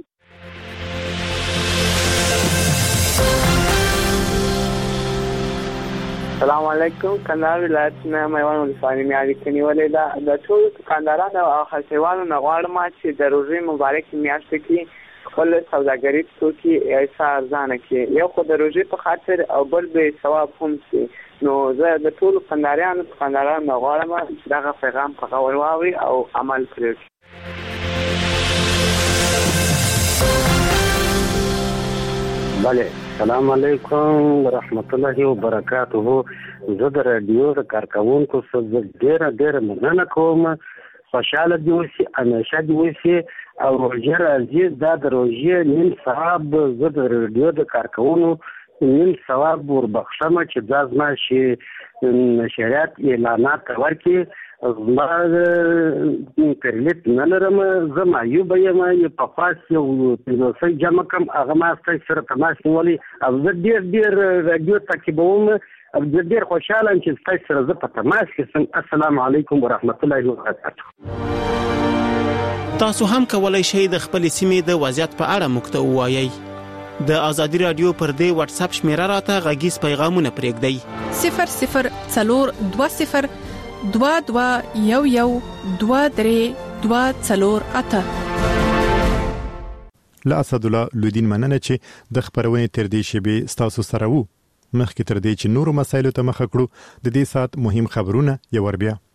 السلام علیکم. کندهار ولایت نه میوان ولسوالۍ مې اړیکې نیولې ده د ټول دکاندارانو او خرڅوالو نه غواړم چې د روزي مبارک میاشت کې خپل سوداګري توکي ایسا ارزانه کې یو خو د روزي په خاطر او بل به ثواب هم شي نو زه د ټول دکاندارانو نه غواړم چې دغه پیغام په غور واوري او عمل کړي. بله السلام علیکم ورحمت الله وبرکاته. زه د رادیو د کارکونکو څخه ډېر مننه کوم. خوشاله دي اوسئ همیشه دي اوسئ او روژه راځي دا د روژې نیم ثواب زه د رادیو د کارکونو نیم ثواب وربخښم چې دا زما چې شریعت اعلانات ورکړي زما پرلیت نه لرم زه معیوبه یم په خاص یو پیروسۍ جمع کړم هغه ما ستاسو سره تماس نیولی او زه ډېر رادیو تعقیبوم او زه ډېر خوشحاله یم چې ستاسو سره زه په تماس کې یم. السلام علیکم ورحمت الله وبرکاته. تاسو هم کولای شئ د خپل سیمې د وضعیت په اړه موږ ته ووایئ. د ازادي رادیو پر دې واتس اپ شمیره راته غږیز پیغامونه پرېږدئ 0020 2211 23 له اسد الله لودین مننه چې د خبرونې تر دې شیبې ستاسو سره وو مخکې تر دې چې نورو مسایلو ته مخ کړو د دې سات مهم خبرونه یو ور بیا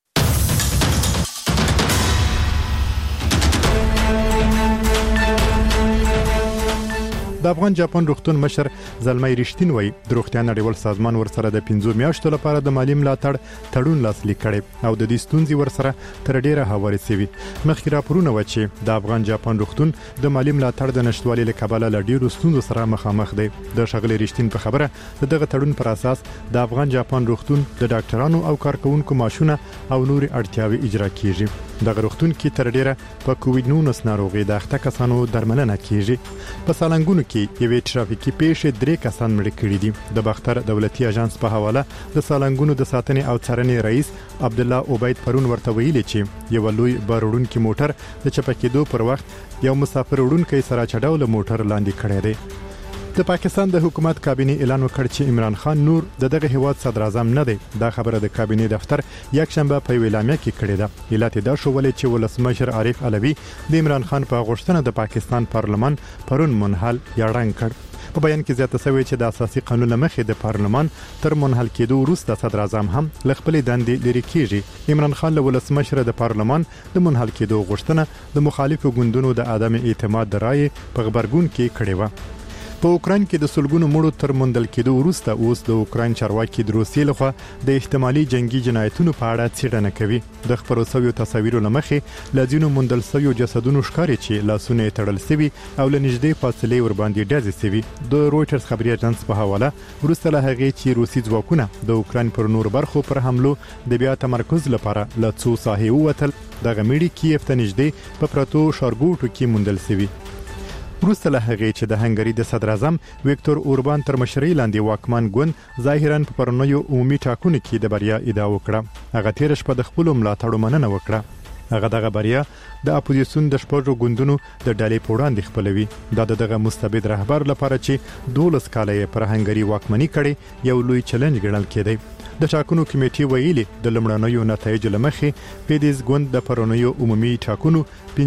د افغان جاپان روغتون مشر زلمۍ رښتین وای د روغتیا نړیوال سازمان ورسره د 15 میاشتو لپاره د مالی ملاتړ تړون لاسلیک کړي او د دې ستونزې ورسره تر ډیره هواري سوي مخکې راپورونه و چې د افغان جاپان روغتون د مالی ملاتړ د نشټوالي له کبله له ډیرو ستونزو سره مخامخ دی د شغلې رښتین په خبره دغه تړون پر اساس د افغان جاپان روغتون د ډاکټرانو او کارکونکو معاشونه او نوري اړتیاوي اجرا کیږي دغه روغتون کې تر ډیره په کووډ 19 ناروغي د اخته کسانو درملنه کیږي په سالنګونو کې یوې ټرافیکي پیښې 3 کسان مړ کړي دي د باختر دولتي اژانس په حواله د سالنګونو د ساتنې او څارنې رئیس عبد الله عبید پرون ورته ویلي چې یو لوی بارودونکو موټر د چپکېدو پر وخت یو مسافر وړونکو سره چډاول موټر لاندې کړی دی د پاکستان د حکومت کابینه اعلان وکړ چې عمران خان نور دغه هیواد صدر اعظم نه دی دا خبره د کابینه دفتر یک شنبه په اعلامیه کې کړې ده علت دا شو ولې چې ولسمشر عارف علوی د عمران خان په غوښتنه د پاکستان پارلمان پرون منحل یا رنګ کړ په بیان کې زیاته شوی چې د اساسي قانون مخې د پارلمان تر منحل کېدو وروسته صدر اعظم هم خپل دندې لري کیږي عمران خان له ولسمشر د پارلمان د منحل کېدو غوښتنه د مخالفو ګوندونو د عدم اعتماد رائے په خبرګون کې کړې و په اوکران کې د سلګونو مړو تر موندل کېدو وروسته اوس د اوکران چارواکي د روسیې لخوا د احتمالي جنگي جنایتونو په اړه څېړنه کوي د خبرو سویو تصاویرو لمخې لازینو موندل سویو جسدونو ښکاري چې لاسونه تړل سوي او لنږدې فاصلې ور باندې ډزې سوي د رويټرز خبري اژانس په حواله وروسته له هغې چې روسي ځواکونه د اوکران پر نور برخو پر حملو د بیا تمرکز لپاره له څو ساحې ووتل دغه میډي کیف ته نږدې په پروتو شارګوټو کې موندل سوي وروسته له هغې چې د هنګري د صدر اعظم ویکتور اوربان تر مشرۍ لاندې واکمن ګوند ظاهرا په پرونیو عمومي ټاکنو کې د بریا ادعا وکړه هغه تیر شپه د خپل ملاتړو مننه وکړه هغه دغه بریا د اپوزیسیون د شپږو ګوندونو د ډلې په وړاندې خپلوي دا دغه مستبد رهبر لپاره چې 12 کال یې پر هنګري واکمنۍ کړي یو لوی چیلنج ګڼل کېدی د ټاکنو کمیټې ویلي د لمړنیو نتایجو لمخې پیډیز ګوند د پرونیو عمومي ټاکنو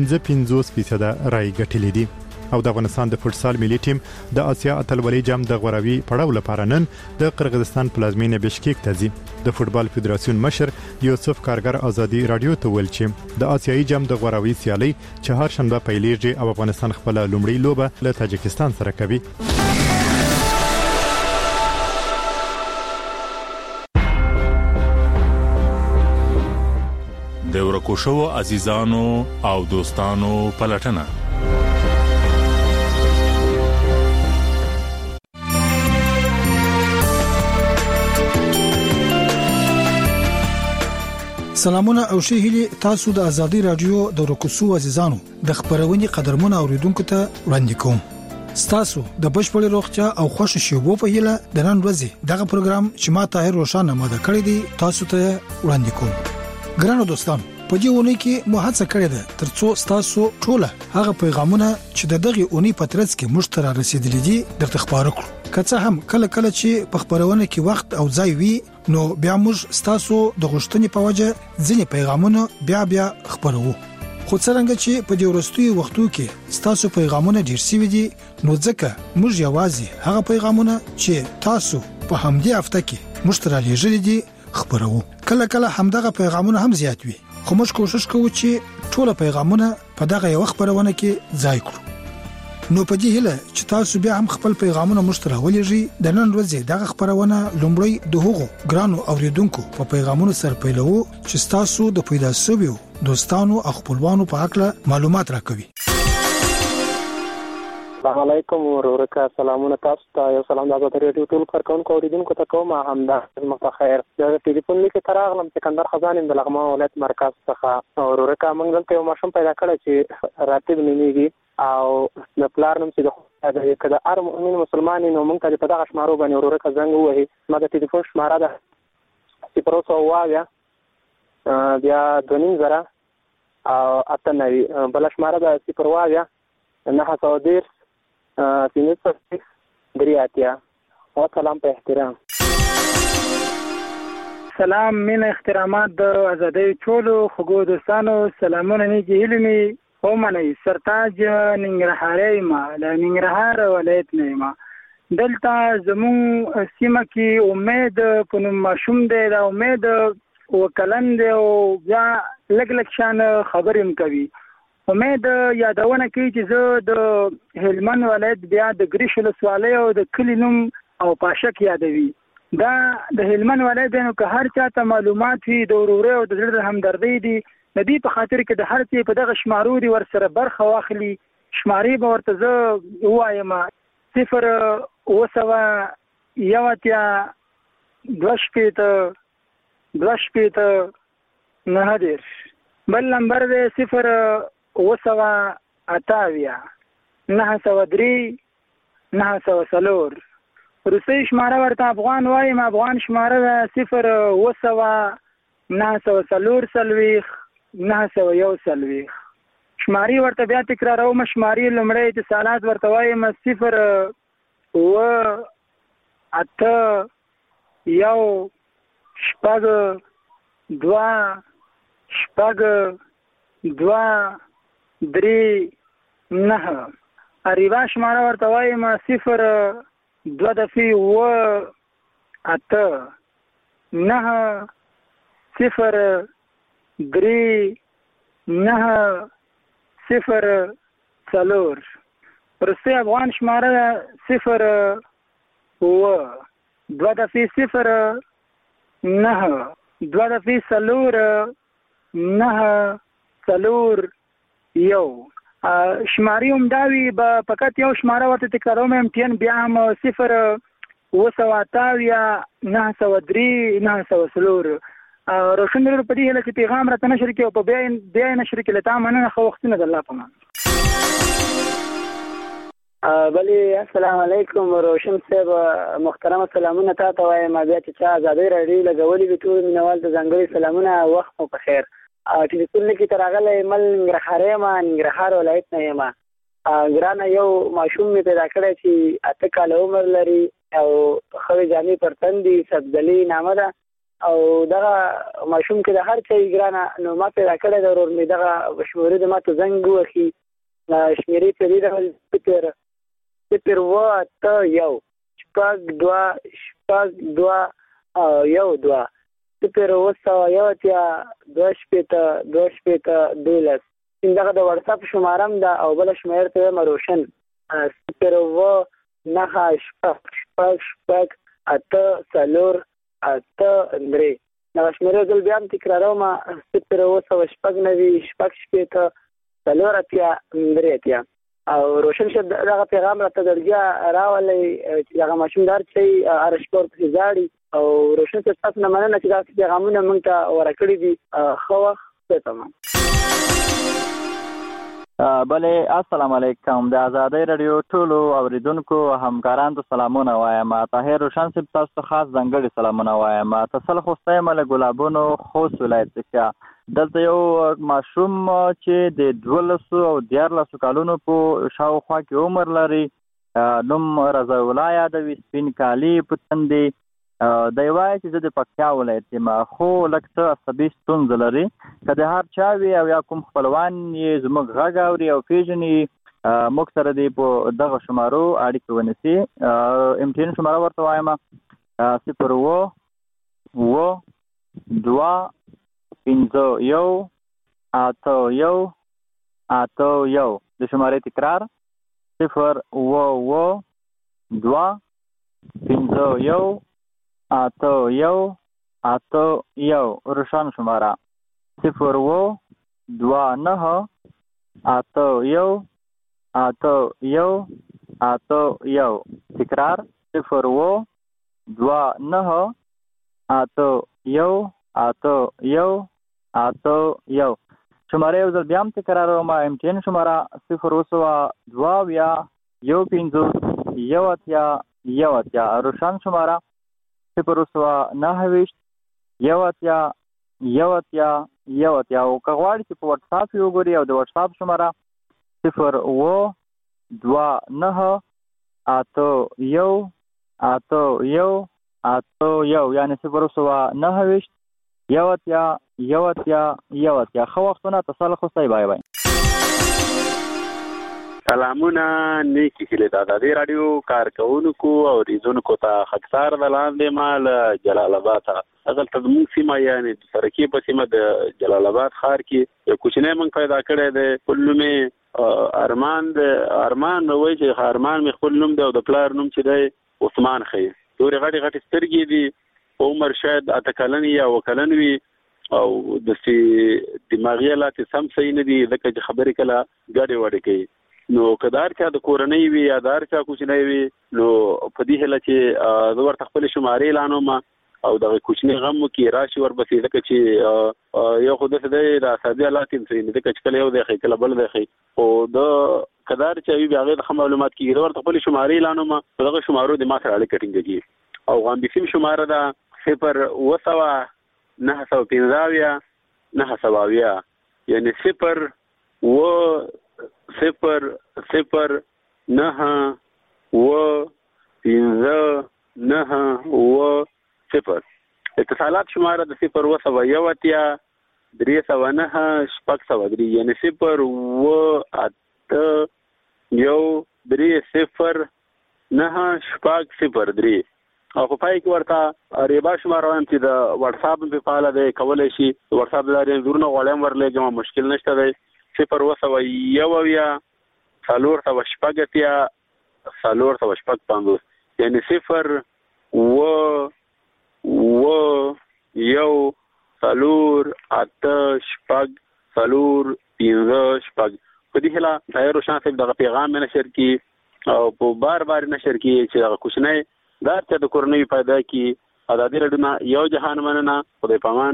55% رای ګټلې دي او د افغانستان د فوتسال ملي ټیم د آسیا اتلولۍ جام د غوراوي پړاو لپاره نن د قرغیزستان پلازمینه بشکیک ته ځي د فوتبال فدراسیون مشر یوسف کارګر ازادي رادیو ته ویل چې د آسیایي جام د غوراوي سیالي چهارشنبه پیلېږي او افغانستان خپل لومړی لوبه له تاجکستان سره کوي د ورکو شو عزیزانو او دوستانو پلټنه سلامونه او ښه هیلې تاسو د ازادي رادیو د ورکوسو عزیزانو د خبرونې قدرمن اوریدونکو ته وړاندې کوم ستاسو د بشپړ روغتیا او خوشو شوبو په هیله د نن ورځې دغه پروګرام چې ما طاهر روشان ماده کړی دی تاسو ته وړاندې کوم ګرانو دوستانو په دې ونې کې مو هڅه کړې ده ترڅو تاسو ټوله هغه پیغامونه چې دغه اونۍ په ترڅ کې مشترک رسیدلې دي درته خبرو کړو که څه هم کله کله چې په خبرونه کې وخت او ځای وي نو بیا موږ تاسو د غوښتنې په وجه ځینې پیغامونه بیا خبرو خو څنګه چې په دې ورستوي وختو کې تاسو پیغامونه ډیر سوي دي نو ځکه موږ یوازې هغه پیغامونه چې تاسو په همدې هفته کې مشترک لېږلي دي خبرو کله همدغه پیغامونه هم زیات وي خو موږ کوشش کوو چې ټول پیغامونه په دغه یو خبرونه کې ځای کړو نو په دې هله چې تاسو بیا هم خپل پیغامونه مشترک ولېږئ د نن ورځې دغه خبرونه لومړی د هغو ګرانو اوریدونکو په پیغامونو سره پیلو چې تاسو د پیدا شویو دوستانو او خپلوانو په اړه معلومات راکوي السلام علیکم ورورکه سلامونه تاسو ته یو سلام د ازادي رادیو ټول کارکونکو اوریدونکو ته کوم همدا متخیر د ټلیفون لیک تر اغلم سکندر خزان د لغمان ولایت مرکز څخه ورورکه موږ دلته یو ماشوم پیدا کړی چې راتب نمیږي او د پلار نوم چې د کده ار مؤمن مسلمان نو موږ ته په دغه شمارو باندې ورورکه زنګ وهي ما د ټلیفون شماره ده 0 بیا 2000 او اتنوي بل شماره ده 0 910 15 درياتيا وسلام په احترام. سلام مين احترامات د ازادۍ ټولو خوږو دوستانو سلامونه نه جهلمي ومني سرتاج ننګرهاري ما له ننګرهار ولایت نه ما دلته زمون سیمه کې امید په ماشوم دی دا امید وکلن دی او بیا لګ شان خبرم کوي امید یادونه کوي چې زه د هلمند ولایت بیا د ګریشل سوالي او د کلینوم او پاشک یادوي دا د هلمند ولایت نو که هر چا ته معلومات وي د وروري او د زړه همدردي دي د دې په خاطر کې د هر څه په دغه شمارو دي ور سره برخه واخلي شماري به ورته زه وایم 0 وسوه یواتیا دوشپیته نه دیر بل نمبر دی 0 وسوه اتاویا 903 904 روسي شماره ورته افغان وایم افغان شماره 0 وسوه 904 901 شماري ورته بیا تکراروم شماري لمړی اتصالات ورته وایم 0 و 8 یو شپږ 2 3 9 اریوا شماره ورته وایم 0 2 دفي و 8 9 0 3 9 0 4 روسي افغان شماره 0 و 2 دفي 0 9 2 دفي 4 9 4 یو شماري هم داوي فقط یو شماره ورته تکراروم امتحان بیا هم 0 وسواتاویا 903 904 روشن درو په دې هله چې پیغام راته نشر کې او په بیا نشر کې لته مننه خو وختونه د الله په مان بلی السلام علیکم روشن صاحب محترم سلامونه تاسو وایم بیا چې ازادي رادیو لګولې به ټول مینوال ته ځانګړي سلامونه وخت مو په خیر ټلیفون کې ترغله مل ننګرهار ما ننګرهار ولایت نه یم ګرانه یو ماشوم می پیدا کړی چې 8 کال عمر لري او خوي جامي پرتندي سبدلي نامه ده او دغه ماشوم کې د هر چي ګرانه نو ما پیدا کړی د ورور می دغه شموري د ماته زنګ وخی شمیري په دې ډول پر وته یو شپږ 2 یو 2 پر وسه یو تیا 2 دولس دغه د واتس اپ شمارم دا او بل شمیر ته مروشن پر و نه شپږ 8 4 8 درې نو شمیر دل بیا تکراروم پر وسه شپږ نوي شپږ 4 تیا درې تیا او روشن شه دغه پیغام راته درځي راولي چې هغه ماشومدار چې ارشپور په ځاړي او روشن شه تاسو نه مننه چې دا پیغامونه مونږ ته ورکړي دي خو څه تمام بله السلام علیکم د ازادۍ رادیو ټولو اوریدونکو همکارانو ته سلامونه وایم طاهر روشن صاحب تاسو خاص ځانګړي سلامونه وایم تاسو خوسته مل ګلابونو خوست ولایت څخه دلته یو ماشوم چې د 12 او 14 کالونو په شاوخوا کې عمر لري نوم رضا الله یادوي سپین کالی پتندي د یوای چې د پکتیا ولایت ما خو لکه عصبي ستونزه لري کله هر چا وی او یا کوم خپلوان یې زموږ غږ اوري او پیژني موږ سره دی په دغه شمارو اړیکه ونیسي امتحان شماره ورته وایم 0 و 2 5 یو 8 یو 8 یو د شمارې تکرار 0 و 2 5 یو 8 یو 8 یو روشن شماره 0 و 2 9 8 یو 8 یو 8 یو تکرار 0 و 2 9 8 یو 8 یو 8 یو شماره یو ځل بیا هم تکراروم امتحان شماره 0 یا یو 5 یو اتیا روشن شماره 0 یو اتیا او که غواړئ چې په واتس اپ یې وګورئ او د واتس اپ شماره 0 و 2 9 یعنی 029 یوتیا خو وختونه تصل خو سي بای بای. سلامونه نیکی هیله د ازادي رادیو کارکونکو او ریزونکو ته خطر د لاندې مال جلال آباد اغل تدمون سیمه یعنی سرکی په سیمه د جلال آباد ښار کې یو کوچنی من پیدا کړی دی کلمه ارمان وای چې ارمان می خپل نوم دی او د پلار نوم چې دی عثمان خي دوري غټي سترګې دي عمر شاید اتکلن یا وکلن وی او د دماغي حالات سم صحیح نه دي ځکه چې خبرې کله ګاډي وړي کوي نو کدار چا د کورنۍ وی یا دار چا کوچنی وی نو په دې هله چې د ورته خپل شمارې لانو ما او د کوچنی غم کې راشي وربسې ځکه چې یو خود څه دی د ساده حالات کې ځکه چې کله یو دی کله بل دی او د کدار چا وی هغه د معلومات کې د ورته خپل شمارې لانو ما دغه شمارو د ما سره اړیکه ټینګي او غام بسیم شماره ده 0 یعنی 0 اتصالات شماره د 0 309 شپږ یعنی 0 او په پای کې ورته ریبا شماره هم چې د واتس اپ په فعال دی کولای شي واتس اپ لاري زورونه غوړم ورلېږم مشکل نشته دی 0 یعنی 0 په دې هلا تایرو شان څخه د پیغام نشر کی او په بار نشر کی چې هغه کوښنه دا چې د کورنۍ پیدا کی ازادي رډونه یو جهان مننه خدای پامان.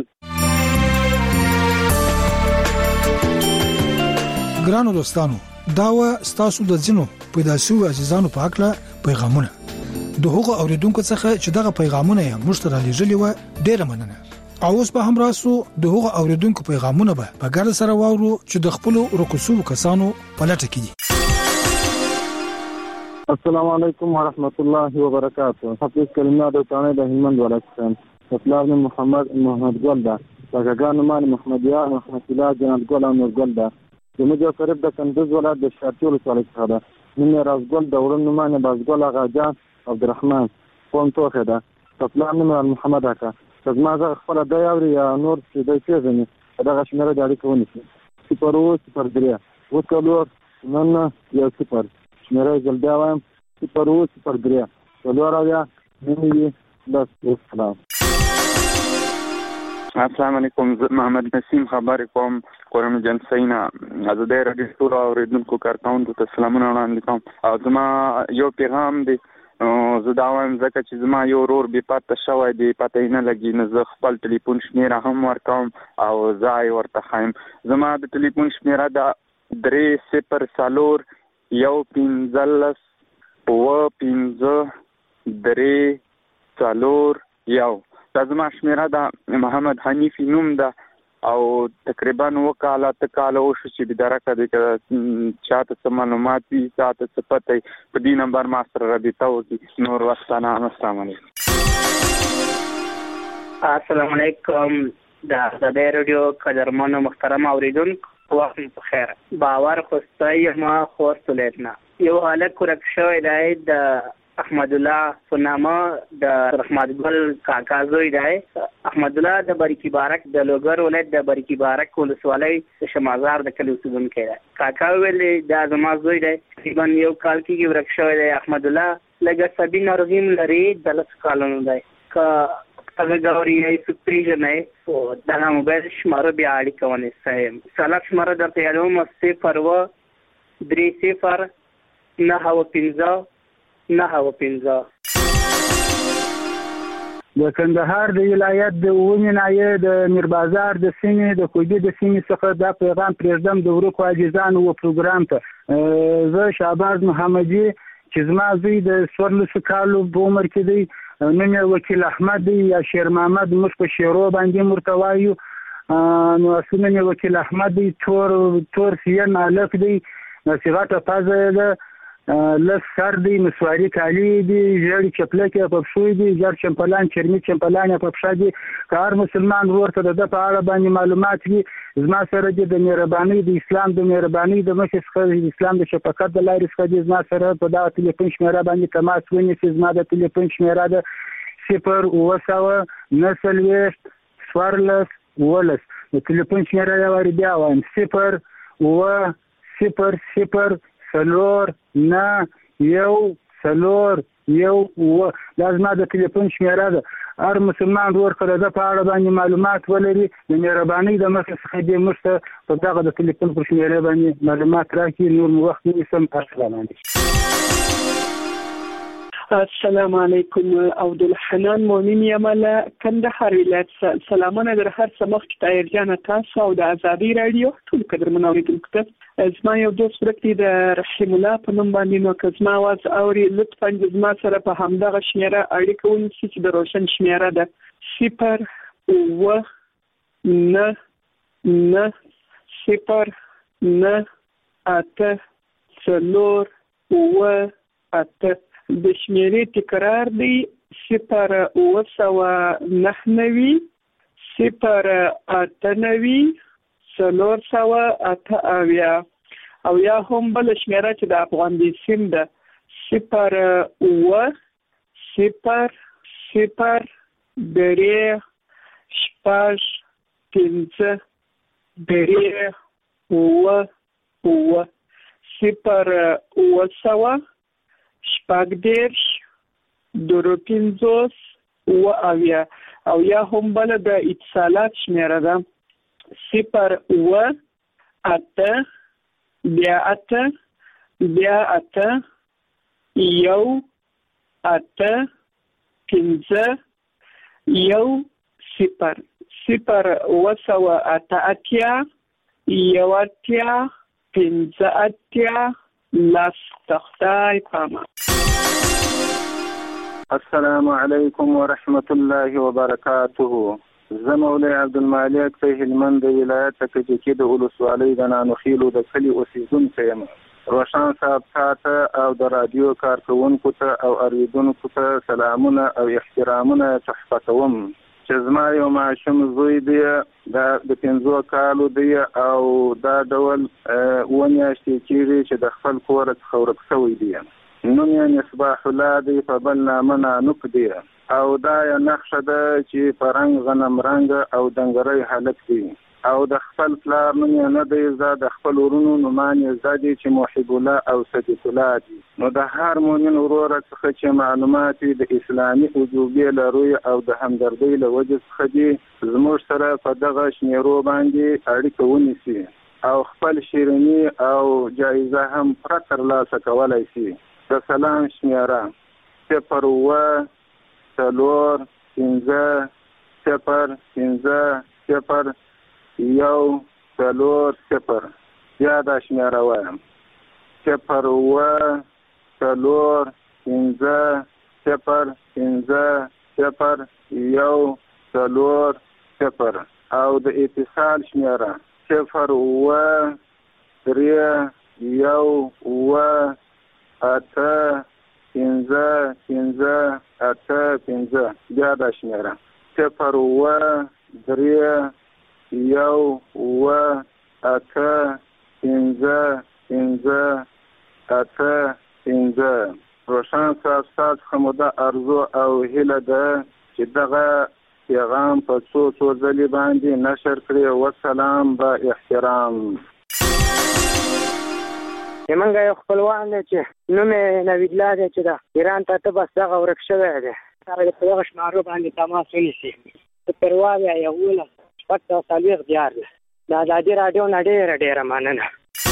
ګرانو دوستانو دا و ستاسو د ځینو پیدا شو عزیزانو په حق له پیغامونه د هغو اوریدونکو څخه چې دغه پیغامونه یې مشترک لېږلي و ډیره مننه. اوس به هم راسو د هغو اوریدونکو پیغامونه به په ګډه سره واورو چې د خپل رکوسو کسانو په لټه کې دي. السلام علیکم ورحمت الله وبرکاته. حافظ کلمه د ټانې د هلمند ولایت اسلام محمد ګل دا لګان مان محمدیا محمد الله جناب ګل او نور ګل دا زموږ قریب د کندوز ولایت د شارټول ولایت څخه ده. نن راز ګل د ورن مان باز ګل اغا جان عبدالرحمن قوم توخه ده اسلام محمد اکا زما زه خپل د یوري یا نور چې د چېزنه دغه شمېره د اړیکو ونیسي 0 وکړو نن یو 0 شمېره جلدا وایم 0 ولورا نن بس السلام. السلام علیکم محمد نسیم خبر کوم قرم جنسینا ازاده رادیو ټول اوریدونکو کارکونکو ته سلامونه وړاندې کوم او زما یو پیغام دی زه دا وایم ځکه چې زما یو ورور بې پته شوی دی پته یې نه لګي نو زه خپل ټلیفون شمېره هم ورکوم او ځای ورته ښیم. زما د ټلیفون شمېره ده 30115 دا زما شمېره ده. محمد حنیفي نوم ده او تقریبا وکاله وشو چې بدرکه دي که چاته څه معلومات وي چاته څه پته په دې نمبر ما سره رابطه وکړي. نور وختانه السلام علیکم. السلام علیکم د ازادي رادیو قدرمنو محترم اوریدونکو وخت په خیر. باور خوستای ما خوست لیدنه یو الک ورک شوی دی د احمد الله فنامه د رحمت ګل کاکا زوی دی. احمد الله د بریکی بارک د لوګر ولایت د بریکی بارک ولسوالۍ د شمازار د کلی اوسیدونکی دی. کاکا ویل دا زما زوی دی تقریبا یو کال کې ورک شوی دی. احمد الله لږه سبي ناروغي لري د 10 کالونو دی که هغه ګوري یې سپریژنې او دا موبایل شماره بیا اړیکه ونیسئ. سلاک شماره درته یادوم 0 د کندهار د ولایت د ونی نایې د میربازار د سیمې د کوګي د سیمې څخه دا پیغام پرېږدم د ورکو عاجزانو و پروګرام ته. زه شعباز محمدي چې زما زوی د 14 کالو په عمر کې دی نوم یې وکیل احمد دی یا شیر محمد موږ په شیرو باندې مرتوایو نو اسمه یې وکیل احمد دی تور سین الف دی صيغه پازه ده لس سر دی مسواري کالي دي ژړ چپلکه په پښو دي ژړ چمپلان چرمي چمپلان په پښه دي کار مسلمان ورته د په اړه باندې معلومات وي زما سره د مهرباني د اسلام د مهرباني د مخې څخه د اسلام د شفقت د لارې څخه د زما سره په دا ټلیفون شمیره باندې تماس ونیسي زما د ټلیفون شمیره ده 0 د ټلیفون شمیره یې ور بیا وایم 0 سلور نه یو سلور یو دا زما د ټلیفون شمیره ده هر مسلمان ورکړه د په اړه باندې معلومات ولري د مهرباني د مخې څخه دې موږ ته په دغه د ټلیفون پر شمیره باندې معلومات راکړي نور مو وخت نیسم السلام علیکم السلام علیکم عبدالحنان مؤمن یم له کندهار ولایت سلامونه در هر سمخ طاهر جان تاسو او د ازادي رادیو ټول قدرمن اوریدونکو ته زما یو دوست ورکړي د رحیم الله په نوم باندې نو که زما आवाज اوري لطفا زما سره په همدغه شمیره اړیکه ونیسي چې د روشن شمیره ده 0 د شمیرې تکرار دی 0 9 0 او یا هم بل شمیره چې د افغان دی سیم ده 0 شپږ دیرش درو پنځوس او یا هم بل د اتصالات شمیره ده 0 بیا یو 5 یو 0 یو 5 لاس تختای پاما. السلام علیکم ورحمت الله وبرکاته. زه مولوی عبدالمالک په هلمند ولایت کې د ولسوالۍ د نانوخیلو د کلي اوسیدونکی یم. روشن صاحب ته او د رادیو کارکونکو ته او اوریدونکو ته سلامونه او احترامونه تحفه کوم. چې زما یو ماشوم زوی دی د 15 کالو دی او دا ډول ونیاشتې کېږي چې د خپل کور څخه ورک شوی دی. نوم یې مصباح الله دی په بل نامه نانوک دی او دا یې نقشه ده چې په رنګ غنم رنګ او دنګرۍ هلک دی او د خپل پلار نوم یې نه دی زده د خپل ورونو نومان یې زده دي چې محب الله او صدیق الله دي. نو د هر مؤمن وروره څخه چې معلومات د اسلامي وجوبې له روی او د همدردۍ له وجې څخه دي زموږ سره په دغه شمیرو باندې اړیکه ونیسي او خپل شیریني او جایزه هم پوره ترلاسه کولی شي. د سلام شمیره 0 یو 0 یا دا شمیره وایم 0 یو 0 او د اتصال شمیره 0 یو 5 بیا دا شمیره 0 یو 5 روشن صاحب څخه مو دا ارزو او هیله ده چې دغه پیغام په څو ځلې باندې نشر کړي. والسلام با احترام. زمونږ یو خپلوان دی چې نوم یې نوید الله دی چې د ایران ته بس دغه ورک شوی دی. هغه په دغه شمارو باندې تماس ونیسي. پرواز یو 14 دیار دی. د ازادي رادیو نه ډېره مننه.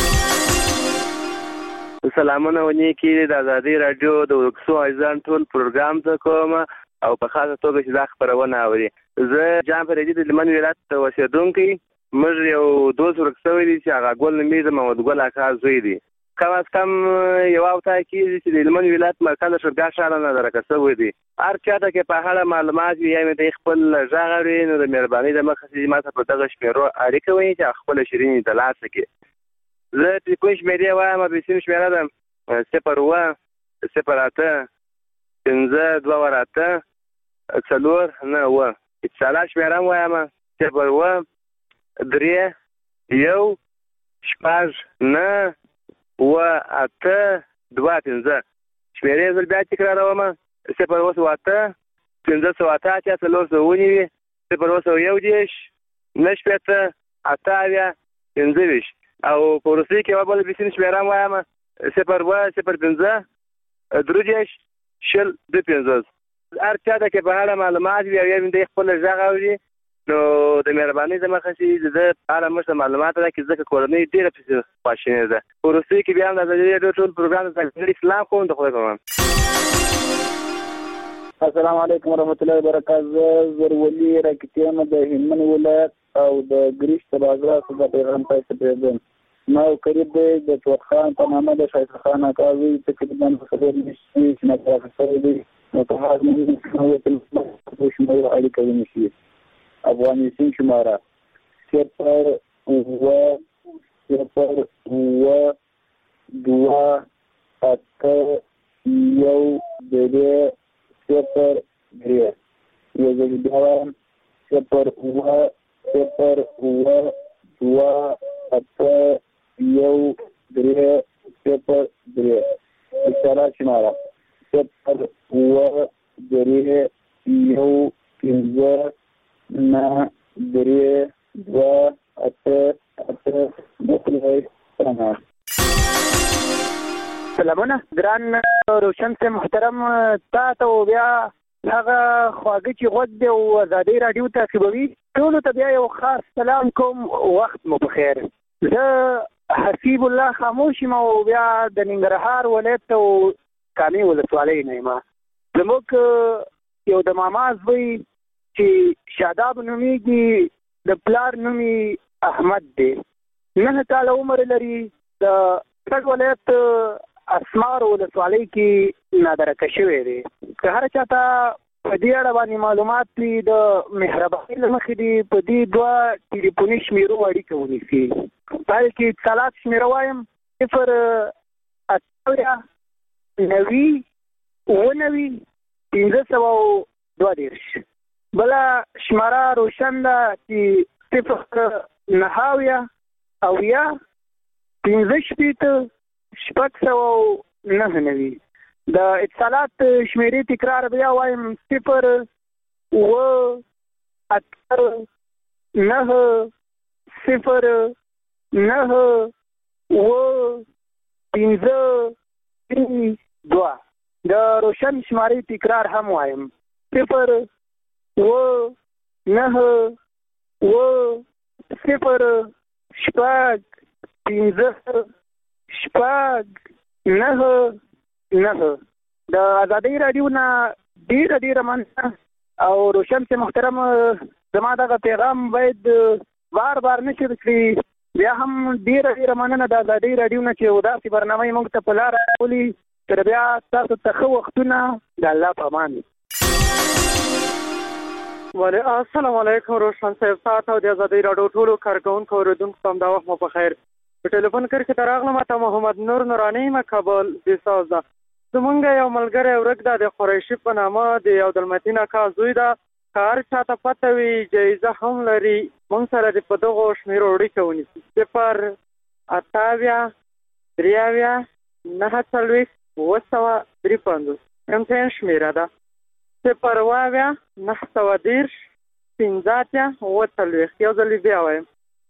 سلامونه ونیکي د ازادي رادیو د ورکسو عزیزان ټول پروګرام ته کوم او په خاصه توګه چې دا خبرونه اوري. زه جان فریدي د هلمند ولایت اوسېدونکی. موږ یو دوست ورک شوی دی چې هغه ګل نومیږي د محمد ګل اکا زوی دی. کم از کم یو هفته کېږي چې د هلمند ولایت مرکز شورګاه ښار نه درکه شوی دی. هر چاته کې په اړه معلومات وي یا مې د خپل غږ اوري نو د مهربانۍ د مخې چې ما ته په دغه شمیرو اړیکه ونیسي چې خپله شیریني ترلاسه کړي. زه ټلیفون شمیرې وایم او بېسیم شمیره ده 0-8-5-2-8-4-9 اتصالات شمیره هم وایم 0-3-1-6-9-8-2-5 شمیرې زل بیا تکراروم 0-8-5-4-9-9-8-5 او په روسي کې بل بسین شمیره هم وایم 0-0-5-3-2-5 هر چا د کې په اړه معلومات وي او یا د خپل ژغ اوري نو د مهرباني د مخه شي د اړه مشه معلومات راکړي ځکه کورنۍ ډیره پسې خواشینه ده په روسي کې بیا د ټول پروګرام د اسلام کوم د خدای په امان. السلام علیکم ورحمۃ اللہ وبرکاتہ. زرولي راکټیان د هلمند ولایت او د ګریش بازار څخه پیغام پاتې پرېږدم. ما قریب د توخان په نامه د شایسته خان اکاوي تقریبا خبر نشي چې نه تاسو دې نو په هغه موږ په شمول اړیکه ونشي. افغانستان شماره 0-2-8-1-0-3 يزيدون 0-2-8-1-3 اشارات شماره 0-3-1-9-3-2-8-8 سلامونه ګران روشن سے محترم تا ته بیا هغه خواږه چې غوږ دی او ازادي رادیو تعقیبوي ټولو ته بیا یو خاص سلام کوم. وخت مو بخیر. زه حسیب الله خاموش یم او بیا د ننګرهار ولایت او کامې ولسوالۍ نه یم. زموږ یو د ماما زوی چې شاداب نومیږي د پلار نومي احمد دی 9 کاله عمر لري. د ټول ولایت اسمار ولسوالۍ کې نادرکه شوی دی. که هر چاته په دې اړه باندې معلومات وي د مهرباني له مخې دي په دې 2 ټلیفوني شمیرو اړیکه ونیسي. پای کې اتصالات شمیره وایم 0-8-9-502 بله شماره روشن ده چې 0-9-5-6-9 د اتصالات شمیرې تکرار بیا وایم 0-8-9-5-2 د روشن شمارې تکرار هم وایم 0-9-5-9 د ازادي رادیو نه ډیره مننه او روشن سے محترم زما دغه پیغام باید بار نشي کړی. بیا هم ډیره مننه د ازادي رادیو نه چې داسې برنامه موږ ته په لاره راولي. تر بیا تاسو ته ښه وختونه د الله په امان. السلام علیکم روشن صاحب تاسو د ازادي رادیو ټولو کارکونکو اوریدونکو ته د وخت مو په خیر. په ټلیفون کې تر راغلم ته محمد نور نورانی مکابل د ساز ده. زمونږ یو ملګری ورک ده د قریشي په نامه د عبدالمتین اکا زوی ده. کار چاته پته وي جایزه هم لري مونږ سره د په دغو شمیرو اړیکه ونیسي 0-8-9-9-9-3 امتحان شمیره ده 0-9-9-15 یو ځل بیا وایم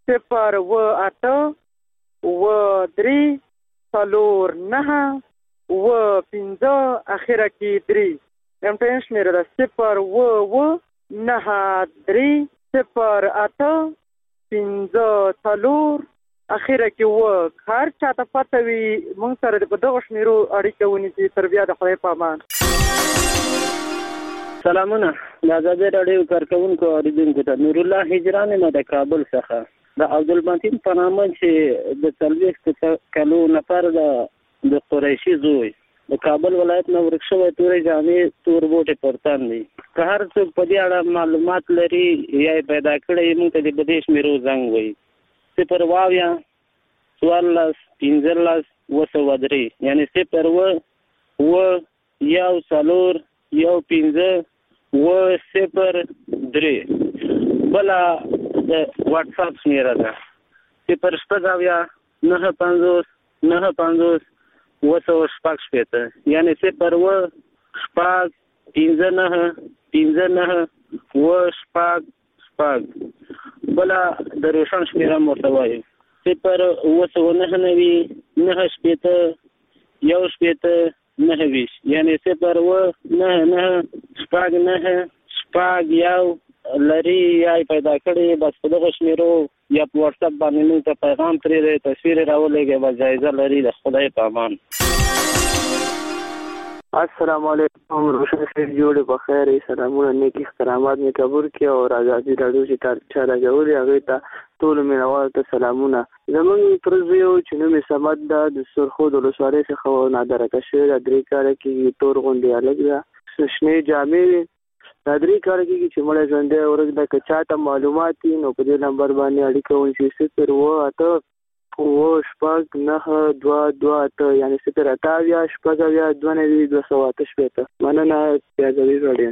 0-8-9-9-5 اخره کې 3 امتحان شمیره ده 0-9-3-0-8-5 اخره کې هر چاته پته وي مونږ سره د دغو شمیرو اړیکه ونیسي. تر بیا د خدای په امان. سلامونه د ازادي رادیو کارکونکو اوریدونکو ته نور الله هجران نه د کابل څخه د عبدالمتین په نامه چې د 40 کلو نفر د قریشي زوی د کابل ولایت نه ورک شوی تورې جامې تور بوټي پرتان دي. که هر څوک په دې اړه معلومات لري یا پیدا کړی موږ ته د بدیش میرو زنګ وي 0-8-5-6-9-8-5 14 15 وسودري یعنی 0 و یو څلور یو 15 و 03 بل د واتس اپ شمیره ده 0 950 950 وسوشپاکشپته یعنی 0 و شپاک 15 و بل د روشن شمیره مرتوي 0 وسونهنوي 9 یو 9 یعنی 0 و 9 شپاک 9 شپاک یو لري یا پیدا کړي بس په دغه شمیرو یا په واتس اپ باندې موږ ته پیغام پرې تصویر راولېږي به جایزه لري د خدای په امان. السلام علیکم روشن خیر جوړ په خیر سلامونه نیکی احترامات می قبول کی او آزادی رادیو چې چا راجولې هغه ته ټول مینوال ته سلامونه. زمونږ پرزیو چې نو می سمد د سرخو د لسوارې څخه نادر کشه د درې کال کې تور غونډه الګ شنه جامې د درې کال کې چې مړ ژوند اورګ د کچاته معلومات نو په دې نمبر باندې اړیکه ونشي 0 و و شپږ 9 2 2 یعنی 0 8 شپږ 2 2 مننه پیاځوي وړي.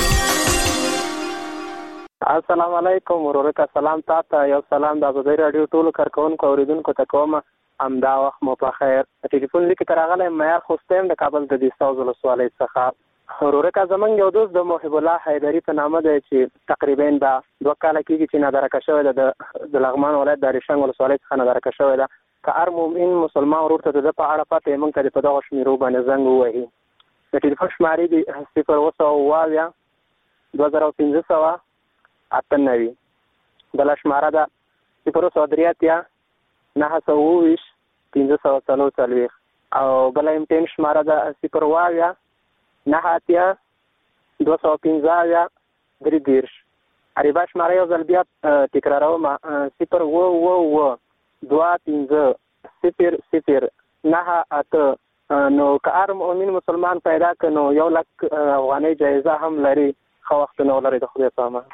السلام علیکم ورورکه سلام تاسو یو سلام د ازادي رادیو ټول کارکونکو اوریدونکو ته کوم امدا وخت مو په خیر. ټلیفون لیک ترغله معیار خوستم د کابل د 200 سوالې څخه ورورکه زمنګ یو دوست د محب الله حیدری په نامه دی چې تقریبا دا 2 کال کېږي چې نادرکه شوی د لغمان ولایت د ریشنګ ولسوالۍ څخه نادرکه شوی ده. که هر مؤمن مسلمان ورور ته د په اړه پته موږ ته په دغه شمیرو باندې زنګ ووهي. د ټلیفون شمارې دی 0 2015 98 بل شماره ده 0 9 540 او بل امتحان شماره ده 0 9 215 3 اریبا شماره یو ځل بیا تکراروم 0 و 2 15 0 9 نو که هر مؤمن مسلمان پیدا کنو 1 لک افغانۍ جایزه هم لري. خو وخت نو لري د خدای په امان.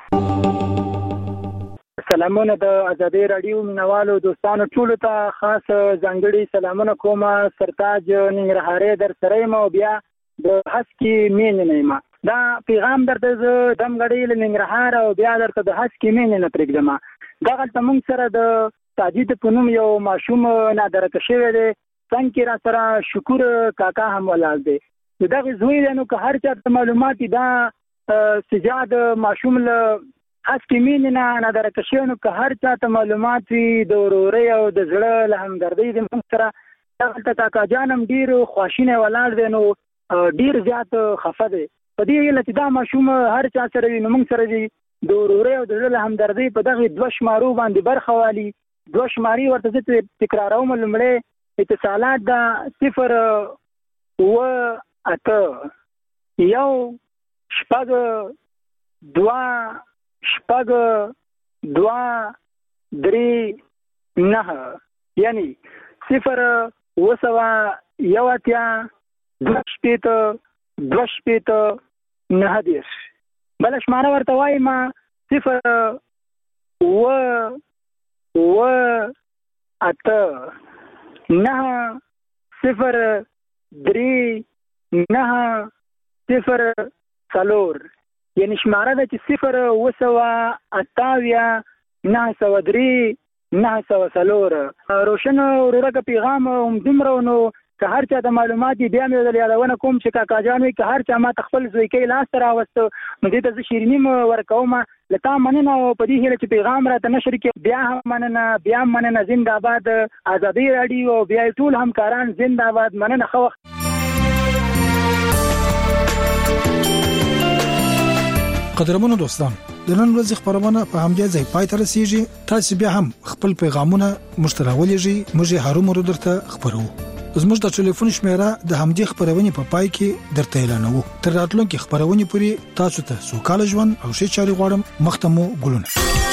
سلامونه د ازادي رادیو مینوالو دوستانو ټول ته خاص ځانګړي سلامونه کوم. سرتاج ننګرهاري در سره یم او بیا د هسکی مين نه ما دا پیغام درته دم غړي لنګرهار او بیا درته د هسکی مين نه پرېږدم. دا غلطه موږ سره د تاجید پونم یو ماشوم نادرکه شوی دی څنګه را سره شکر کاکا هم ولال دی دغه زوی نو که هر چا معلومات دا سجاد ماشوم له هسکی مين نه نادرکه شوی نو که هر چا معلومات د وروري او د زړه له همدردی د موږ سره دغه کاکا جانم ډیر خواشینه ولال دی نو ډیر زیات خفه دی په دې لته دا ماشوم هر چا سره وي نو موږ سره دی د وروري او د زړه له همدردی په دغه 2 شمارو باندې برخه والی 2 شماري ورته تکراروم لمړې اتصالات دا 0 و 8 یو شپږ 2 شپږ 2 3 9 یعنی 0 و سوا یو اتیا 2 شپېته 9 بل شماره ورته وایي ما 0 و 8 9 0 3 9 0 4 یعنی شماره ده چې 0 و سوا 8 903 904 روشن ورورګه پیغام هم دومره نو که هر چا د معلومات بیا مې د یادونه کوم چې کاکا جان وي که هر چا ما خپل زوی کې لاس راوسته نو دې ته شیرینی ورکوم لته مننه او په دې هله چې پیغام راته نشر کې بیا هم مننه زنده‌باد ازادي رادیو او بیا ټول همکاران زنده‌باد مننه خو قدرمنو دوستان د نن ورځې خبرونه په همدې ځای پای ته رسیږي. تاسو بیا هم خپل پیغامونه مشتراولېږئ موږ هارو مرو درته خبرو. زموږ د ټلیفون شمیره د همدې خبرونه په پای کې درته اعلانوو. تر راتلونکي خبرونه پورې تاسو ته سوکاله ژوند او ښه چاري غواړم. مختمو ګلونه.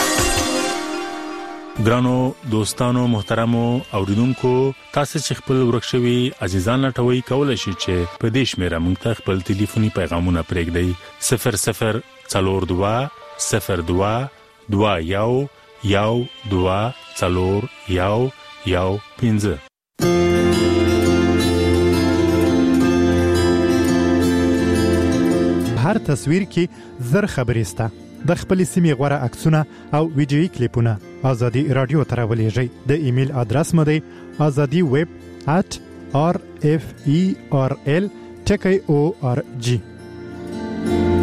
ګرانو دوستانو محترمو اوریدونکو تاسو چې خپل ورکشوي عزیزان لټوي کولای شئ چې په دې شمیره موږ ته خپل ټلیفوني پیغامونه پرېږدئ 00 42 02 21 12 4 1 هر تصویر کې زر خبرې سته. د خپل سیمې غوړه عکسونه او ویډیويي کلیپونه ازادي رادیو ته راولېږئ. د ایمیل ادرس مو دی azadiweb@rferl.org.